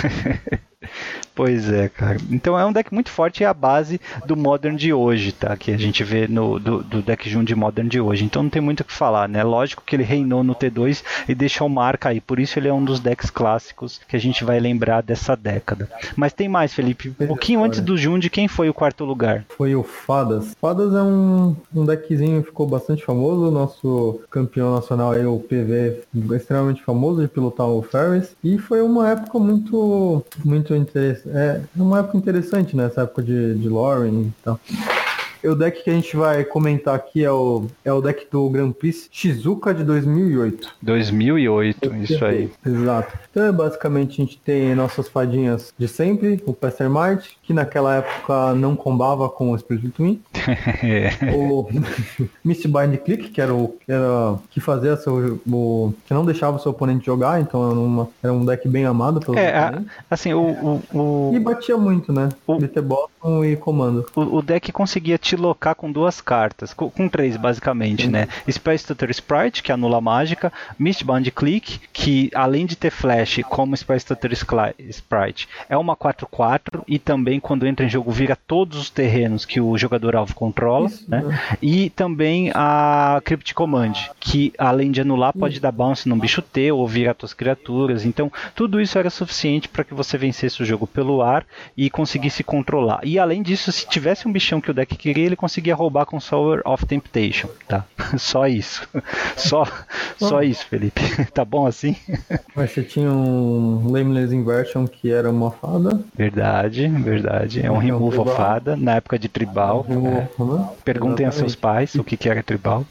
Pois é, cara. Então é um deck muito forte e é a base do Modern de hoje, tá? Que a gente vê do deck Jund Modern de hoje. Então não tem muito o que falar, né? Lógico que ele reinou no T2 e deixou marca aí. Por isso ele é um dos decks clássicos que a gente vai lembrar dessa década. Mas tem mais, Felipe. Um pouquinho antes do Jund, quem foi o quarto lugar? Foi o Fadas. Fadas é um deckzinho que ficou bastante famoso. O nosso campeão nacional aí, o PV, extremamente famoso de pilotar o Ferris. E foi uma época muito interessante. Uma época interessante, né? Essa época de Lauren e tal. O deck que a gente vai comentar aqui é o deck do Grand Prix Shizuka de 2008. 2008, isso aí. Exato. Então, basicamente, a gente tem nossas fadinhas de sempre, o Pestermart, que naquela época não combava com o Spirit Twin. O Mistbind Click, que era que fazia que não deixava o seu oponente jogar, então era um deck bem amado pelos oponentes. Assim, E batia muito, né? BT Bottom e comando. O deck conseguia te locar com 2 cartas, com 3 basicamente, né? Space Tutor Sprite, que anula a mágica, Mistbound Click, que além de ter flash como Space Tutor Sprite, é uma 4/4 e também quando entra em jogo vira todos os terrenos que o jogador alvo controla, né? E também a Crypt Command, que além de anular pode dar bounce num bicho teu ou virar tuas criaturas. Então tudo isso era suficiente para que você vencesse o jogo pelo ar e conseguisse controlar. E além disso, se tivesse um bichão que o deck queria, ele conseguia roubar com Sower of Temptation, tá? Só isso. Só isso, Felipe. Tá bom assim? Mas você tinha um Lameless Inversion que era uma fada. Verdade. É um removal fada, na época de tribal. Perguntem a seus pais o que era tribal.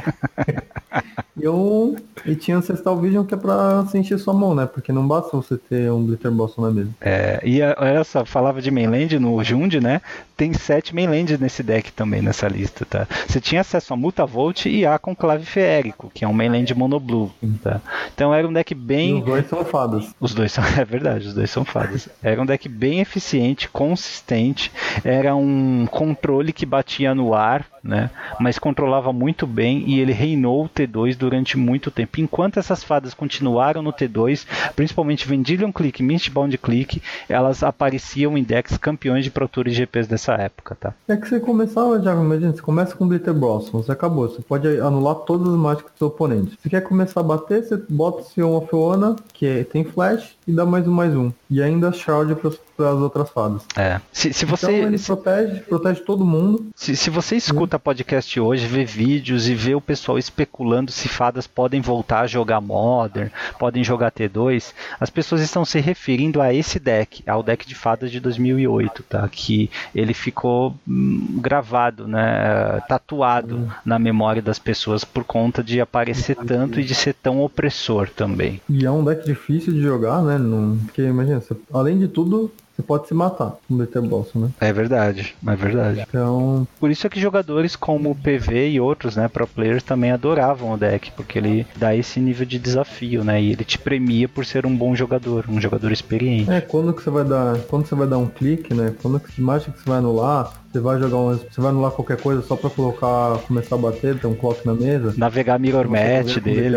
E tinha Ancestral Vision, que é pra se encher sua mão, né? Porque não basta você ter um Glitter Blossom na mesa. E essa falava de mainland no Jund, né? Tem 7 mainlands nesse deck também, nessa lista, tá? Você tinha acesso a Mutavolt e a Conclave Feérico, que é um mainland monoblue, tá? Então era um deck bem... E os 2 são fadas. Os 2 são... É verdade, os 2 são fadas. Era um deck bem eficiente, consistente, era um controle que batia no ar, né? Mas controlava muito bem e ele reinou o T2 durante muito tempo. Enquanto essas fadas continuaram no T2, principalmente Vendilion Click e Mistbound Click, elas apareciam em decks campeões de Pro Tour e GPs dessa época, tá? É que você começava, já imagina, você começa com Glitter Blossom, você acabou, você pode anular todas as mágicas do seu oponente. Se quer começar a bater, você bota o Sion of Ona, que tem flash, e dá mais um. E ainda Shroud para as outras fadas. Se você... Então ele protege todo mundo. Se você escuta podcast hoje, vê vídeos e vê o pessoal especulando se fadas podem voltar a jogar Modern, podem jogar T2, as pessoas estão se referindo a esse deck, ao deck de fadas de 2008, tá? Que ele ficou gravado, né? Tatuado na memória das pessoas por conta de aparecer tanto e de ser tão opressor também. E é um deck difícil de jogar, né? Porque imagina, além de tudo, você pode se matar com o Glitter Blossom, né? É verdade. Então... Por isso é que jogadores como o PV e outros, né, pro players também adoravam o deck, porque ele dá esse nível de desafio, né? E ele te premia por ser um bom jogador, um jogador experiente. Quando você vai dar um clique, né? Quando que mágica que você vai anular, você vai anular qualquer coisa só pra começar a bater, ter um clock na mesa. Navegar Mirror Match dele.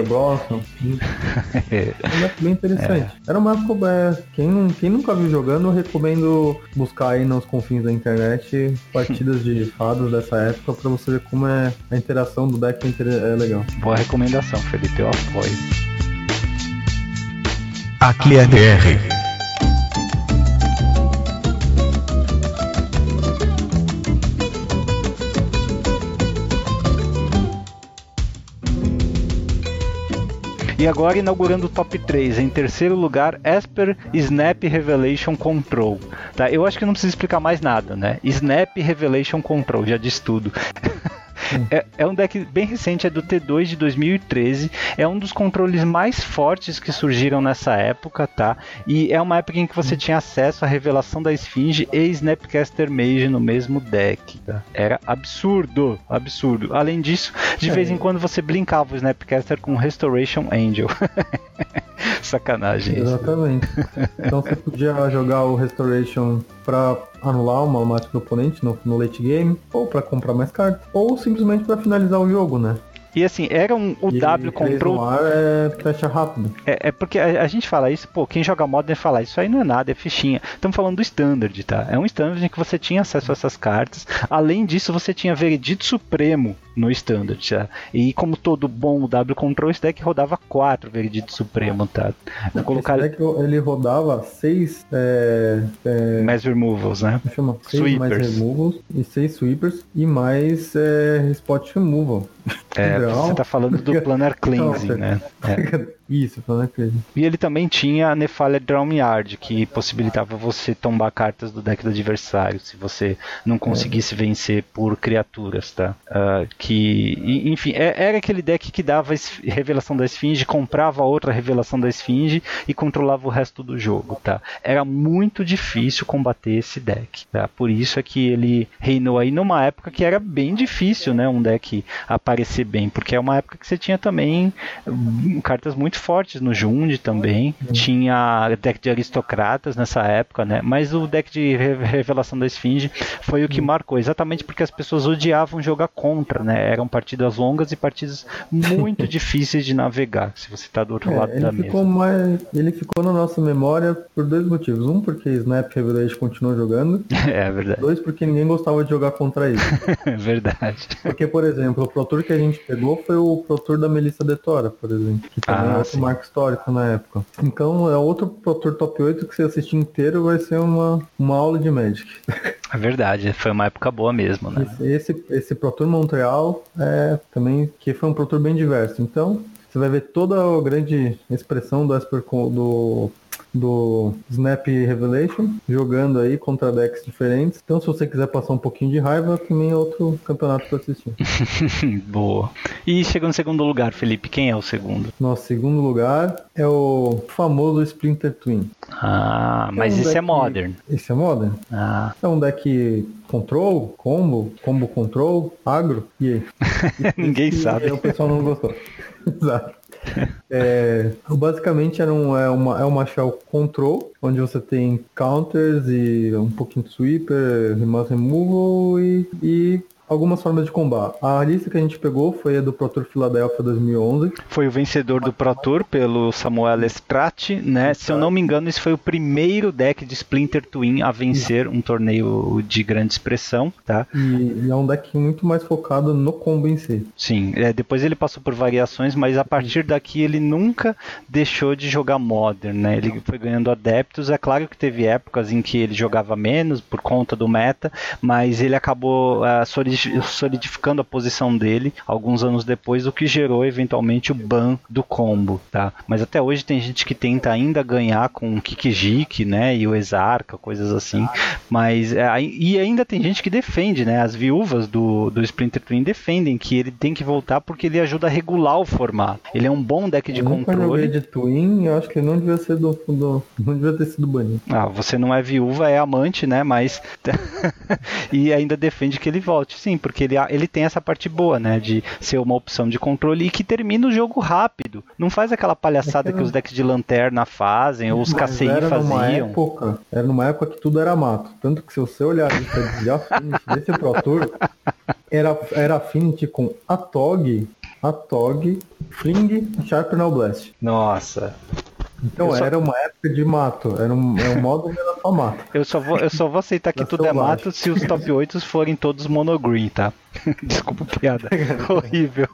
É bem interessante. Era uma época, quem nunca viu jogando, eu recomendo buscar aí nos confins da internet partidas de fadas dessa época pra você ver como é a interação do deck é legal. Boa recomendação, Felipe, eu apoio. Aqui é DR. E agora inaugurando o top 3, em terceiro lugar, Esper Snap Revelation Control. Tá? Eu acho que não precisa explicar mais nada, né? Snap Revelation Control, já diz tudo. É um deck bem recente, é do T2 de 2013. É um dos controles mais fortes que surgiram nessa época, tá? E é uma época em que você tinha acesso à Revelação da Esfinge e Snapcaster Mage no mesmo deck, tá? Era absurdo. Além disso, de vez em quando você blinkava o Snapcaster com Restoration Angel. Sacanagem. Exatamente. Então você podia jogar o Restoration pra anular uma mágica do oponente no late game, ou pra comprar mais cartas, ou simplesmente pra finalizar o jogo, né? E assim, era o W comprou. É fecha rápido. É porque a gente fala isso, pô, quem joga Modern fala, isso aí não é nada, é fichinha. Estamos falando do Standard, tá? É um Standard em que você tinha acesso a essas cartas. Além disso, você tinha Veredito Supremo no Standard, tá? E como todo bom W Control, esse deck rodava 4 Veredito Supremo, tá? Vou colocar... Esse deck ele rodava 6 Mass Removals, né? Chama 6 mais Removals e 6 Sweepers e mais Spot Removal. Você tá falando do Planar Cleansing, né? Isso, Planar Cleansing. E ele também tinha a Nephalia Drownyard, que possibilitava você tombar cartas do deck do adversário, se você não conseguisse vencer por criaturas, tá? Enfim, era aquele deck que dava Revelação da Esfinge, comprava outra Revelação da Esfinge e controlava o resto do jogo, tá? Era muito difícil combater esse deck, tá? Por isso é que ele reinou aí numa época que era bem difícil, né? Um deck aparecer bem, porque é uma época que você tinha também cartas muito fortes no Jund também, tinha deck de aristocratas nessa época, né? Mas o deck de Revelação da Esfinge foi o que marcou, exatamente porque as pessoas odiavam jogar contra, né? Eram partidas longas e partidas muito difíceis de navegar, se você está do outro lado da mesa. Ele ficou na nossa memória por 2 motivos. Um, porque Snap Revelation continuou jogando. É verdade. 2, porque ninguém gostava de jogar contra ele. É verdade. Porque, por exemplo, o Pro Tour que a gente pegou foi o Pro Tour da Melissa Detora, por exemplo. Que também é outro marco histórico na época. Então é outro Pro Tour Top 8 que você assistir inteiro vai ser uma aula de Magic. É verdade, foi uma época boa mesmo, né? Esse Pro Tour Montreal também que foi um Pro Tour bem diverso. Então, você vai ver toda a grande expressão do Snap Revelation, jogando aí contra decks diferentes. Então, se você quiser passar um pouquinho de raiva, também é outro campeonato para assistir. Boa. E chegou no segundo lugar, Felipe. Quem é o segundo? Nosso segundo lugar é o famoso Splinter Twin. Mas esse é Modern. Esse é Modern? É um deck Control, Combo Control, Agro, e aí? Ninguém sabe. O pessoal não gostou. Exato. Basicamente é uma shell control, onde você tem counters e um pouquinho de sweeper, mass removal e algumas formas de combate. A lista que a gente pegou foi a do Pro Tour Philadelphia 2011. Foi o vencedor do Pro Tour pelo Samuel Estratti, né? Se eu não me engano, esse foi o primeiro deck de Splinter Twin a vencer um torneio de grande expressão, tá? E é um deck muito mais focado no combo em si. Sim, depois ele passou por variações, mas a partir daqui ele nunca deixou de jogar Modern, né? Ele foi ganhando adeptos. É claro que teve épocas em que ele jogava menos por conta do meta, mas ele acabou solidificando a posição dele alguns anos depois, o que gerou eventualmente o ban do combo, tá? Mas até hoje tem gente que tenta ainda ganhar com o Kikijiki, né, e o Exarca, coisas assim, mas e ainda tem gente que defende, né, as viúvas do Splinter Twin defendem que ele tem que voltar porque ele ajuda a regular o formato. Ele é um bom deck de controle. Eu joguei de Twin, eu acho que ele não devia ser não devia ter sido banido. Você não é viúva, é amante, né, mas e ainda defende que ele volte. Sim, porque ele tem essa parte boa, né, de ser uma opção de controle e que termina o jogo rápido. Não faz aquela palhaçada que os decks de lanterna fazem, ou os KCI faziam. Era numa época que tudo era mato. Tanto que se você olhar a lista de Affinity desse Pro Tour, era Affinity com Atog, Fling e Sharpener Blast. Nossa. Então era uma época de mato, era um modo onde era só mato. Eu só vou aceitar que tudo é mato se os top 8 forem todos monogreen, tá? Desculpa a piada. Horrível.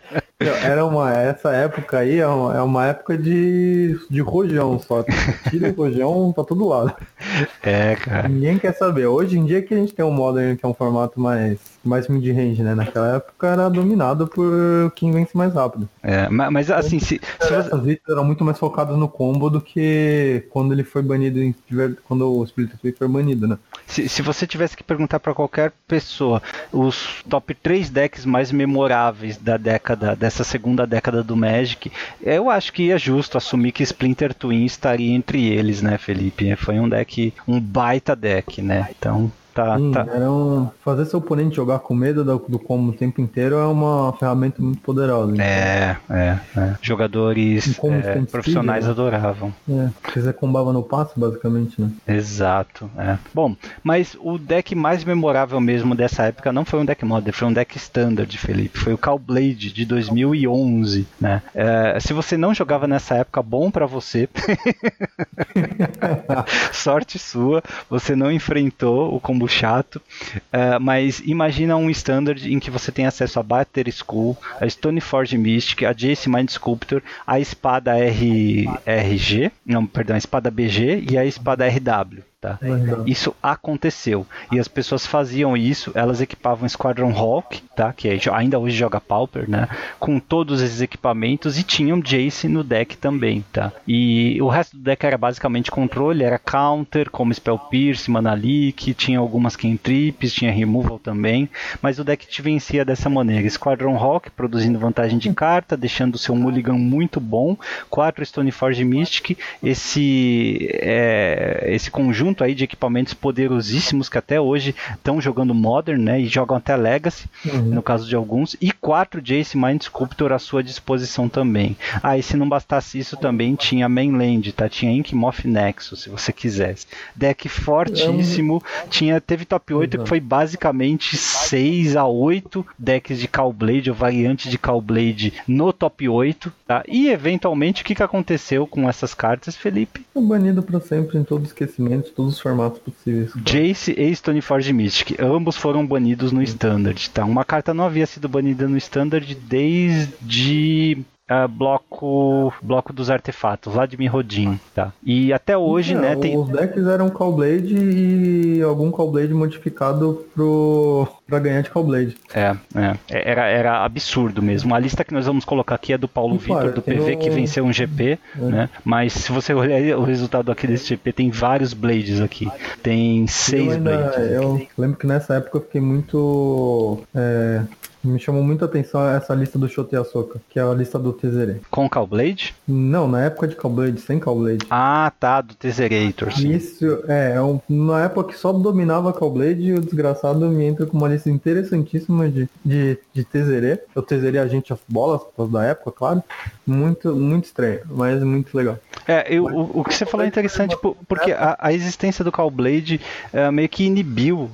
Essa época aí é uma época de rojão só. Tira o rojão pra todo lado. Cara. Ninguém quer saber. Hoje em dia que a gente tem um Modern que é um formato mais mid-range, né? Naquela época era dominado por quem vence mais rápido. Mas assim, essas listas eram muito mais focadas no combo do que quando ele foi banido quando quando o Splinter Twin foi banido, né? Se você tivesse que perguntar para qualquer pessoa os top 3 decks mais memoráveis dessa segunda década do Magic, eu acho que é justo assumir que Splinter Twin estaria entre eles, né, Felipe? Foi um baita deck, né? Então... fazer seu oponente jogar com medo do combo o tempo inteiro é uma ferramenta muito poderosa. Então. Jogadores profissionais adoravam. Porque você combava no passe, basicamente, né? Exato. Bom, mas o deck mais memorável mesmo dessa época não foi um deck Modern, foi um deck Standard, Felipe. Foi o Callblade de 2011, né? Se você não jogava nessa época, bom pra você. Sorte sua, você não enfrentou o combo chato, mas imagina um Standard em que você tem acesso a Battle School, a Stoneforge Mystic, a Jace Mind Sculptor, a espada a espada BG e a espada RW. Tá? Isso aconteceu. E as pessoas faziam isso, elas equipavam Squadron Hawk, tá? Que ainda hoje joga Pauper, né? Com todos esses equipamentos e tinham Jace no deck também, tá? E o resto do deck era basicamente controle, era counter, como Spell Pierce, Mana Leak, tinha algumas cantrips, tinha removal também, mas o deck te vencia dessa maneira. Squadron Hawk produzindo vantagem de carta, deixando o seu mulligan muito bom, 4 Stoneforge Mystic, esse conjunto aí de equipamentos poderosíssimos que até hoje estão jogando Modern, né, e jogam até Legacy, no caso de alguns, e 4 Jace Mind Sculptor à sua disposição também. E se não bastasse isso, também tinha Mainland, tá? Tinha Inkmoth Nexus, se você quisesse. Deck fortíssimo, teve top 8 que foi basicamente 6 a 8 decks de Callblade, ou variantes de Callblade no top 8, tá? E eventualmente, o que aconteceu com essas cartas, Felipe? Banido para sempre em todo esquecimento, todos os formatos possíveis. Jace e Stoneforge Mystic, ambos foram banidos no Standard, tá? Uma carta não havia sido banida no Standard desde bloco dos artefatos, lá de Mirrodin, tá? E até hoje, né, os decks eram Callblade e algum Callblade modificado pra ganhar de Callblade. Era absurdo mesmo. A lista que nós vamos colocar aqui é do Paulo Vitor, do PV, que venceu um GP, né? Mas se você olhar o resultado aqui desse GP, tem vários Blades aqui. Tem 6 Blades. Eu lembro que nessa época eu fiquei muito... me chamou muita atenção essa lista do Shotei Ahsoka, que é a lista do Tezzeret. Com Callblade? Não, na época de Callblade, sem Callblade. Tá, do Tezzerator, sim. Isso, na época que só dominava Callblade, o desgraçado me entra com uma lista interessantíssima de Tezzeret. O Tezzeret Agente of Bolas, da época, claro. Muito, muito estranho, mas muito legal. O que você falou é interessante, porque a existência do Callblade meio que inibiu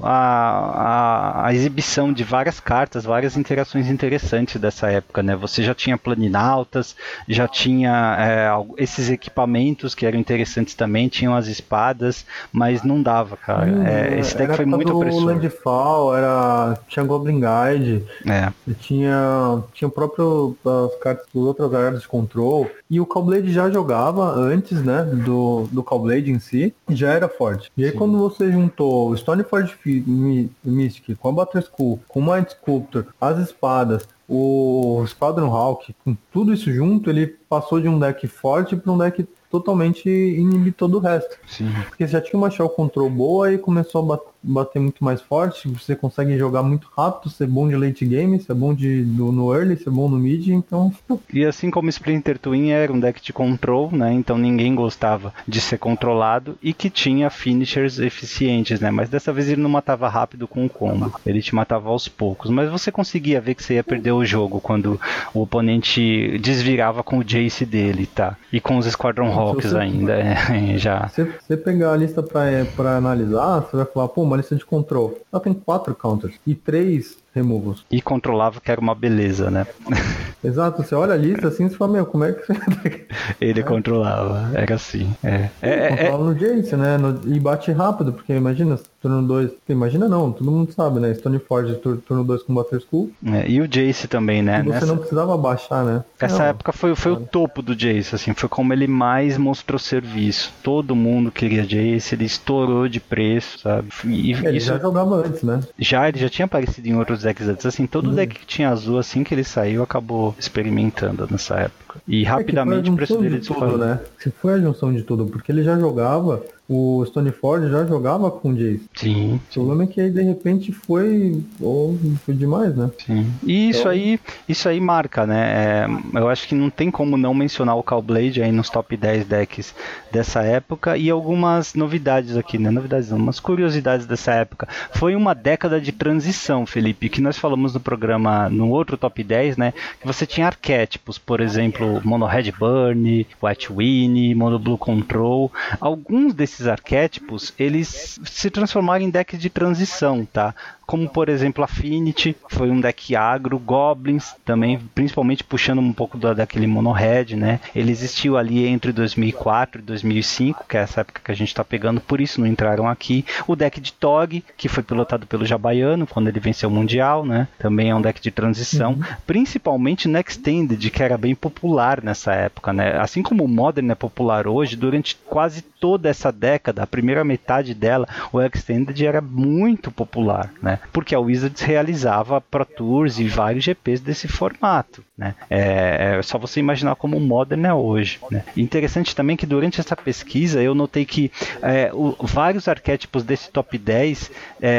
a exibição de várias cartas, várias interações interessantes dessa época, né? Você já tinha Planinautas, já tinha esses equipamentos que eram interessantes também, tinham as espadas, mas não dava, cara. Esse deck foi muito opressor. Landfall, tinha Goblin Guide, tinha o próprio as cartas das outras áreas de control, e o Callblade já jogava antes, né, do Callblade em si, já era forte. E aí quando você juntou o Stoneforge Mystic com a Battle School, com o Mind Sculptor, as espadas, o Squadron Hawk, com tudo isso junto, ele passou de um deck forte para um deck totalmente inibir todo o resto. Sim. Porque já tinha uma shell control boa e começou a bater muito mais forte, você consegue jogar muito rápido, ser bom de late game, ser bom no early, ser bom no mid, então... E assim como Splinter Twin era um deck de control, né, então ninguém gostava de ser controlado e que tinha finishers eficientes, né, mas dessa vez ele não matava rápido com o combo, ele te matava aos poucos, mas você conseguia ver que você ia perder o jogo quando o oponente desvirava com o Jace dele, tá, e com os Squadron Hawks ainda, já... Se você pegar a lista pra analisar, você vai falar, uma lista de control. Ela tem 4 counters e 3 removals. E controlava, que era uma beleza, né? Exato, você olha a lista assim e fala, como é que você... Ele controlava, era assim. Controla no Jace, né? E bate rápido, porque imagina, turno 2... Imagina não, todo mundo sabe, né? Stoneforge, turno 2 com Battle School. E o Jace também, né? E você não precisava baixar, né? Essa época foi o topo do Jace, assim, foi como ele mais mostrou serviço. Todo mundo queria Jace, ele estourou de preço, sabe? Ele já jogava antes, né? Ele já tinha aparecido em outros decks antes, assim, todo deck que tinha azul, assim que ele saiu, acabou experimentando nessa época. E rapidamente o preço dele disparou, né? Se foi a junção de tudo, porque ele já jogava o Stoneforge já jogava com Jace. Sim. O problema é que aí de repente foi demais, né? Sim. E isso aí marca, né? Eu acho que não tem como não mencionar o Callblade aí nos top 10 decks dessa época e algumas novidades aqui, né? Novidades não, umas curiosidades dessa época. Foi uma década de transição, Felipe, que nós falamos no programa, no outro top 10, né? Que você tinha arquétipos, por exemplo, Mono Red Burn, White Winnie, Mono Blue Control. Alguns desses arquétipos, eles se transformaram em decks de transição, tá? Como, por exemplo, Affinity, foi um deck agro, Goblins, também, principalmente puxando um pouco daquele Mono Red, né? Ele existiu ali entre 2004 e 2005, que é essa época que a gente tá pegando, por isso não entraram aqui. O deck de Tog, que foi pilotado pelo Jabaiano, quando ele venceu o Mundial, né? Também é um deck de transição, principalmente no Extended, que era bem popular nessa época, né? Assim como o Modern é popular hoje, durante quase toda essa década, a primeira metade dela, o Extended era muito popular, né? Porque a Wizards realizava Pro Tours e vários GPs desse formato, né? É só você imaginar como o Modern é hoje, né? Interessante também que durante essa pesquisa eu notei que vários arquétipos desse top 10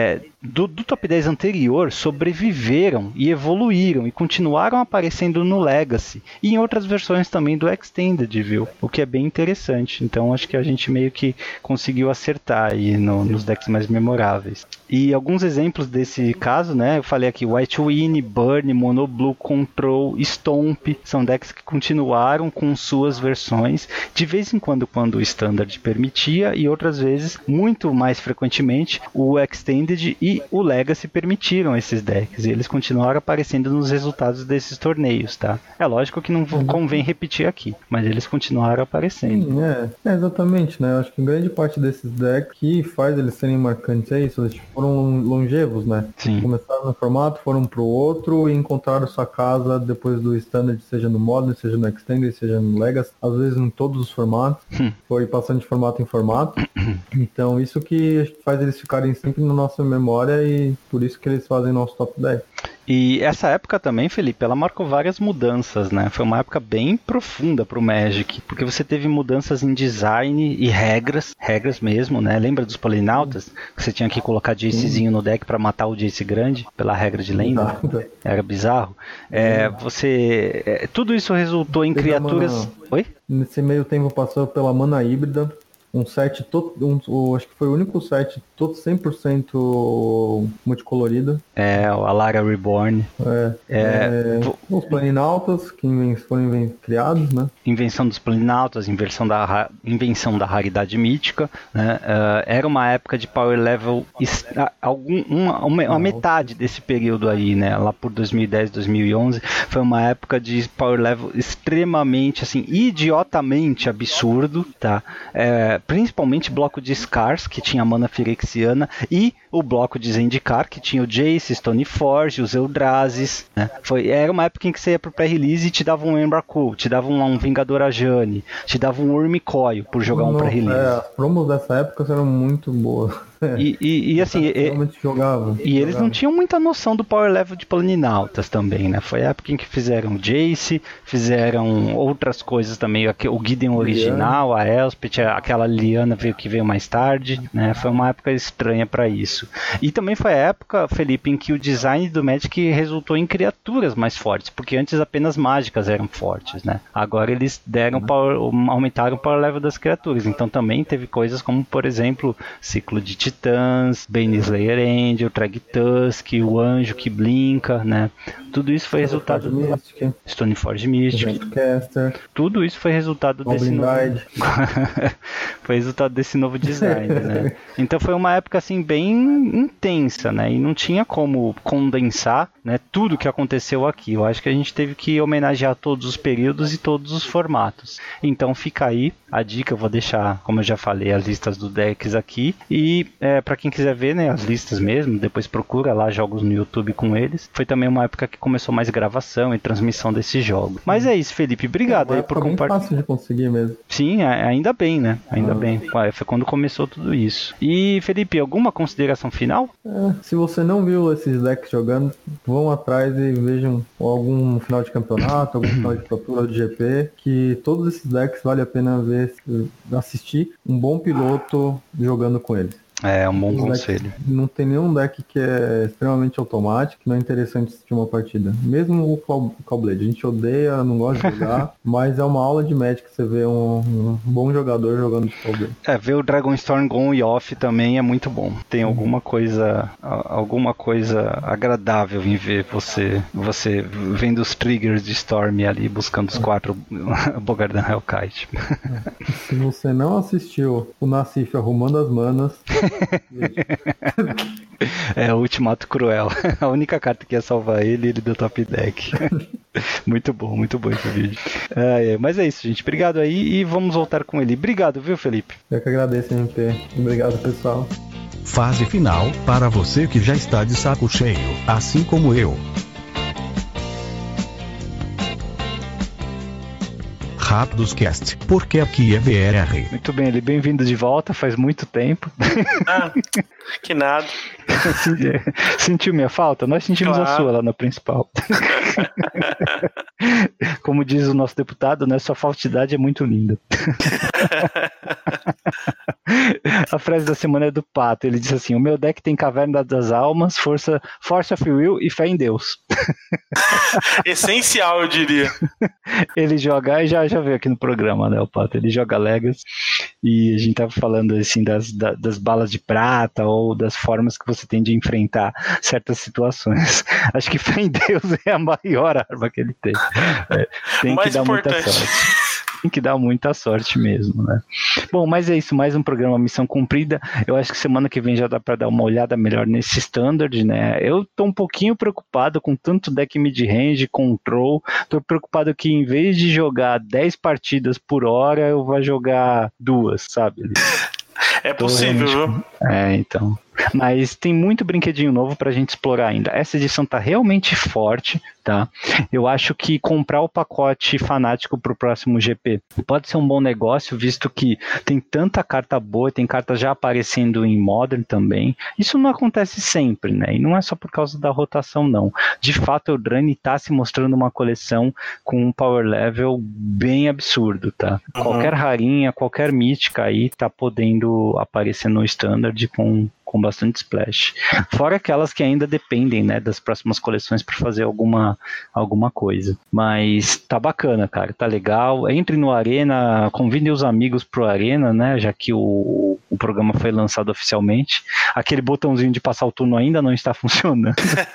do top 10 anterior sobreviveram e evoluíram e continuaram aparecendo no Legacy e em outras versões também do Extended, viu? O que é bem interessante. Então acho que a gente meio que conseguiu acertar aí nos decks mais memoráveis. E alguns exemplos desse caso, né? Eu falei aqui White Winnie, Burn, Mono Blue Control, Stomp, são decks que continuaram com suas versões, de vez em quando o Standard permitia e outras vezes, muito mais frequentemente, o Extended e o Legacy permitiram esses decks e eles continuaram aparecendo nos resultados desses torneios, tá? É lógico que não convém repetir aqui, mas eles continuaram aparecendo. Sim, exatamente, né? Eu acho que grande parte desses decks que faz eles serem marcantes é isso, eles foram longevos, né? Sim. Começaram no formato, foram pro outro e encontraram sua casa depois do Standard, seja no Modern, seja no Extended, seja no Legacy, às vezes em todos os formatos, foi passando de formato em formato. Então isso que faz eles ficarem sempre na nossa memória e por isso que eles fazem nosso top 10. E essa época também, Felipe, ela marcou várias mudanças, né? Foi uma época bem profunda pro Magic, porque você teve mudanças em design e regras mesmo, né? Lembra dos Polinautas? Que você tinha que colocar Jacezinho no deck para matar o Jace grande, pela regra de lenda. Era bizarro. Tudo isso resultou em criaturas... Oi? Nesse meio tempo passou pela mana híbrida, um set, acho que foi o único set todo 100% multicolorido. O Alaria Reborn. Os Planinautas, que foram criados, né? Invenção dos Planinautas, invenção da raridade mítica, né? Era uma época de power level, uma metade desse período aí, né? Lá por 2010, 2011, foi uma época de power level extremamente, assim, idiotamente absurdo, tá? Principalmente bloco de Scars, que tinha mana Phyrexiana, e o bloco de Zendikar, que tinha o Jace, Stoneforge, os Eldrazi, né? Era uma época em que você ia pro pré-release e te dava um Emrakul, te dava um Vingador Ajani, te dava um Wurmcoil por jogar um pré-release. As promos dessa época eram muito boas. E assim, eles não tinham muita noção do power level de Planinautas também, né? Foi a época em que fizeram Jace, fizeram outras coisas também, o Gideon original, a Elspeth, aquela Liliana que veio mais tarde, né? Foi uma época estranha para isso. E também foi a época, Felipe, em que o design do Magic resultou em criaturas mais fortes, porque antes apenas mágicas eram fortes, né? Agora eles aumentaram o power level das criaturas, então também teve coisas como, por exemplo, Ciclo de Titãs, Baneslayer Angel, Tragtusk, o Anjo que Blinka, né? Tudo isso foi resultado do Stoneforge Mystic. Tudo isso foi resultado desse foi resultado desse novo design, né? Então foi uma época assim bem intensa, né? E não tinha como condensar, né, tudo que aconteceu aqui. Eu acho que a gente teve que homenagear todos os períodos e todos os formatos. Então fica aí a dica, eu vou deixar, como eu já falei, as listas dos decks aqui. E pra quem quiser ver, né, as listas mesmo, depois procura lá jogos no YouTube com eles. Foi também uma época que começou mais gravação e transmissão desses jogos. Mas é isso, Felipe, obrigado aí por compartilhar. É fácil de conseguir mesmo. Sim, ainda bem, né? Ainda bem. Foi quando começou tudo isso. E, Felipe, alguma consideração final? Se você não viu esses decks jogando, vão atrás e vejam algum final de campeonato, algum final de procura de GP, que todos esses decks vale a pena ver, assistir um bom piloto jogando com eles. É um bom conselho. Não tem nenhum deck que é extremamente automático, que não é interessante assistir uma partida. Mesmo o Callblade, a gente odeia, não gosta de jogar, mas é uma aula de Magic você vê um bom jogador jogando de Callblade. Ver o Dragonstorm on e off também é muito bom. Tem alguma coisa agradável em ver você vendo os triggers de Storm ali, buscando os 4 Bogardan Hellkite. Se você não assistiu o Nassif arrumando as manas... É o Ultimato Cruel. A única carta que ia salvar ele deu top deck. Muito bom esse vídeo. Mas é isso, gente. Obrigado aí e vamos voltar com ele. Obrigado, viu, Felipe? Eu que agradeço, MP. Obrigado, pessoal. Fase final, para você que já está de saco cheio, assim como eu. Rápidos Cast, porque aqui é VRR. Muito bem, ele bem-vindo de volta, faz muito tempo. Que nada. Sentiu minha falta? Nós sentimos a sua lá na principal. Como diz o nosso deputado, né? Sua falsidade é muito linda. A frase da semana é do Pato. Ele disse assim: o meu deck tem Caverna das Almas, Force of Will e fé em Deus. Essencial, eu diria. Ele joga, e já veio aqui no programa, né, o Pato? Ele joga Legacy e a gente tava falando assim das balas de prata ou das formas que você tem de enfrentar certas situações. Acho que fé em Deus é a maior arma que ele tem. Tem que dar muita sorte. Tem que dar muita sorte mesmo, né? Bom, mas é isso, mais um programa Missão Cumprida. Eu acho que semana que vem já dá para dar uma olhada melhor nesse Standard, né? Eu tô um pouquinho preocupado com tanto deck mid-range, control. Tô preocupado que em vez de jogar 10 partidas por hora, eu vou jogar 2, sabe? É possível, viu? Então. Mas tem muito brinquedinho novo pra gente explorar ainda. Essa edição tá realmente forte, tá? Eu acho que comprar o pacote fanático pro próximo GP pode ser um bom negócio, visto que tem tanta carta boa, tem cartas já aparecendo em Modern também. Isso não acontece sempre, né? E não é só por causa da rotação, não. De fato, o Eldraine tá se mostrando uma coleção com um power level bem absurdo, tá? Qualquer rarinha, qualquer mítica aí tá podendo aparecer no Standard com bastante splash. Fora aquelas que ainda dependem, né, das próximas coleções para fazer alguma coisa. Mas tá bacana, cara, tá legal. Entre no Arena, convidem os amigos pro Arena, né, já que o programa foi lançado oficialmente. Aquele botãozinho de passar o turno ainda não está funcionando.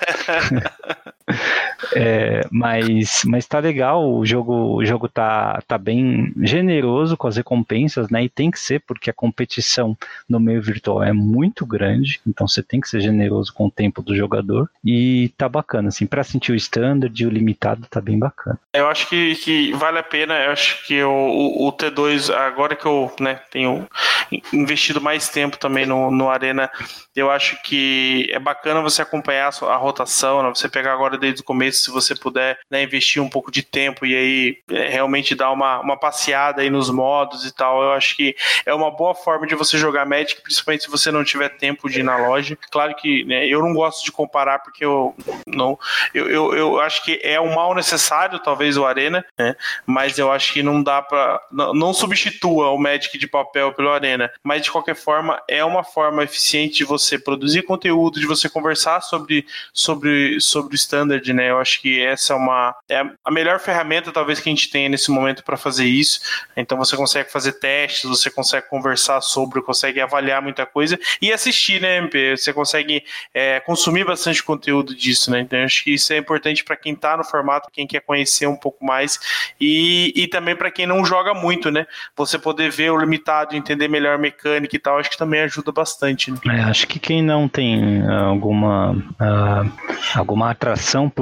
Mas tá legal, o jogo tá bem generoso com as recompensas, né? E tem que ser, porque a competição no meio virtual é muito grande, então você tem que ser generoso com o tempo do jogador. E tá bacana, assim, pra sentir o standard e o limitado tá bem bacana. Eu acho que vale a pena. Eu acho que o T2, agora que eu, né, tenho investido mais tempo também no Arena, eu acho que é bacana você acompanhar a rotação, né? Você pegar agora desde o começo, se você puder, né, investir um pouco de tempo e aí realmente dar uma passeada aí nos modos e tal. Eu acho que é uma boa forma de você jogar Magic, principalmente se você não tiver tempo de ir na loja. Claro que, né, eu não gosto de comparar, porque eu acho que é um mal necessário, talvez, o Arena, né? Mas eu acho que não dá pra... Não substitua o Magic de papel pelo Arena, mas de qualquer forma é uma forma eficiente de você produzir conteúdo, de você conversar sobre o Standard, né? Eu acho que essa é a melhor ferramenta, talvez, que a gente tenha nesse momento para fazer isso. Então você consegue fazer testes, você consegue conversar sobre, consegue avaliar muita coisa e assistir, né, MP? Você consegue consumir bastante conteúdo disso, né? Então eu acho que isso é importante para quem tá no formato, quem quer conhecer um pouco mais e também para quem não joga muito, né? Você poder ver o limitado, entender melhor a mecânica e tal, acho que também ajuda bastante, né? Acho que quem não tem alguma atração por limitado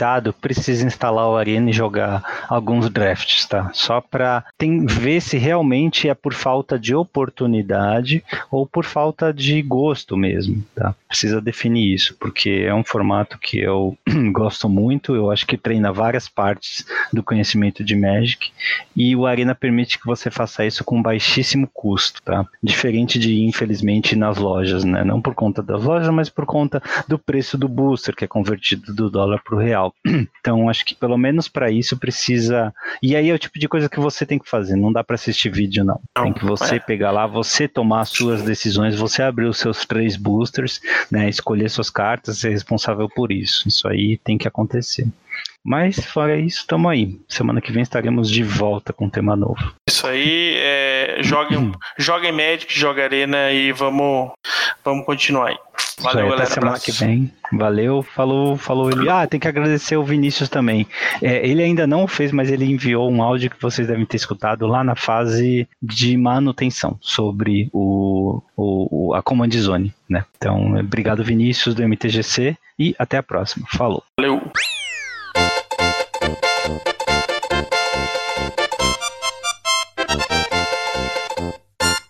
limitado, precisa instalar o Arena e jogar alguns drafts, tá? Só para ver se realmente é por falta de oportunidade ou por falta de gosto mesmo, tá? Precisa definir isso, porque é um formato que eu gosto muito, eu acho que treina várias partes do conhecimento de Magic, e o Arena permite que você faça isso com baixíssimo custo, tá? Diferente de, infelizmente, nas lojas, né? Não por conta das lojas, mas por conta do preço do booster, que é convertido do dólar para o real. Então, acho que pelo menos para isso precisa... E aí é o tipo de coisa que você tem que fazer, não dá para assistir vídeo, não. Tem que você pegar lá, você tomar as suas decisões, você abrir os seus 3 boosters, né? Escolher suas cartas, ser responsável por isso. Isso aí tem que acontecer. Mas, fora isso, tamo aí. Semana que vem estaremos de volta com um tema novo. Isso aí, joguem Magic, joga Arena e vamos continuar aí. Valeu, aí, galera. Até semana que vem. Valeu, falou ele. Tem que agradecer o Vinícius também. Ele ainda não fez, mas ele enviou um áudio que vocês devem ter escutado lá na fase de manutenção sobre a Command Zone, né? Então, obrigado, Vinícius, do MTGC, e até a próxima. Falou. Valeu.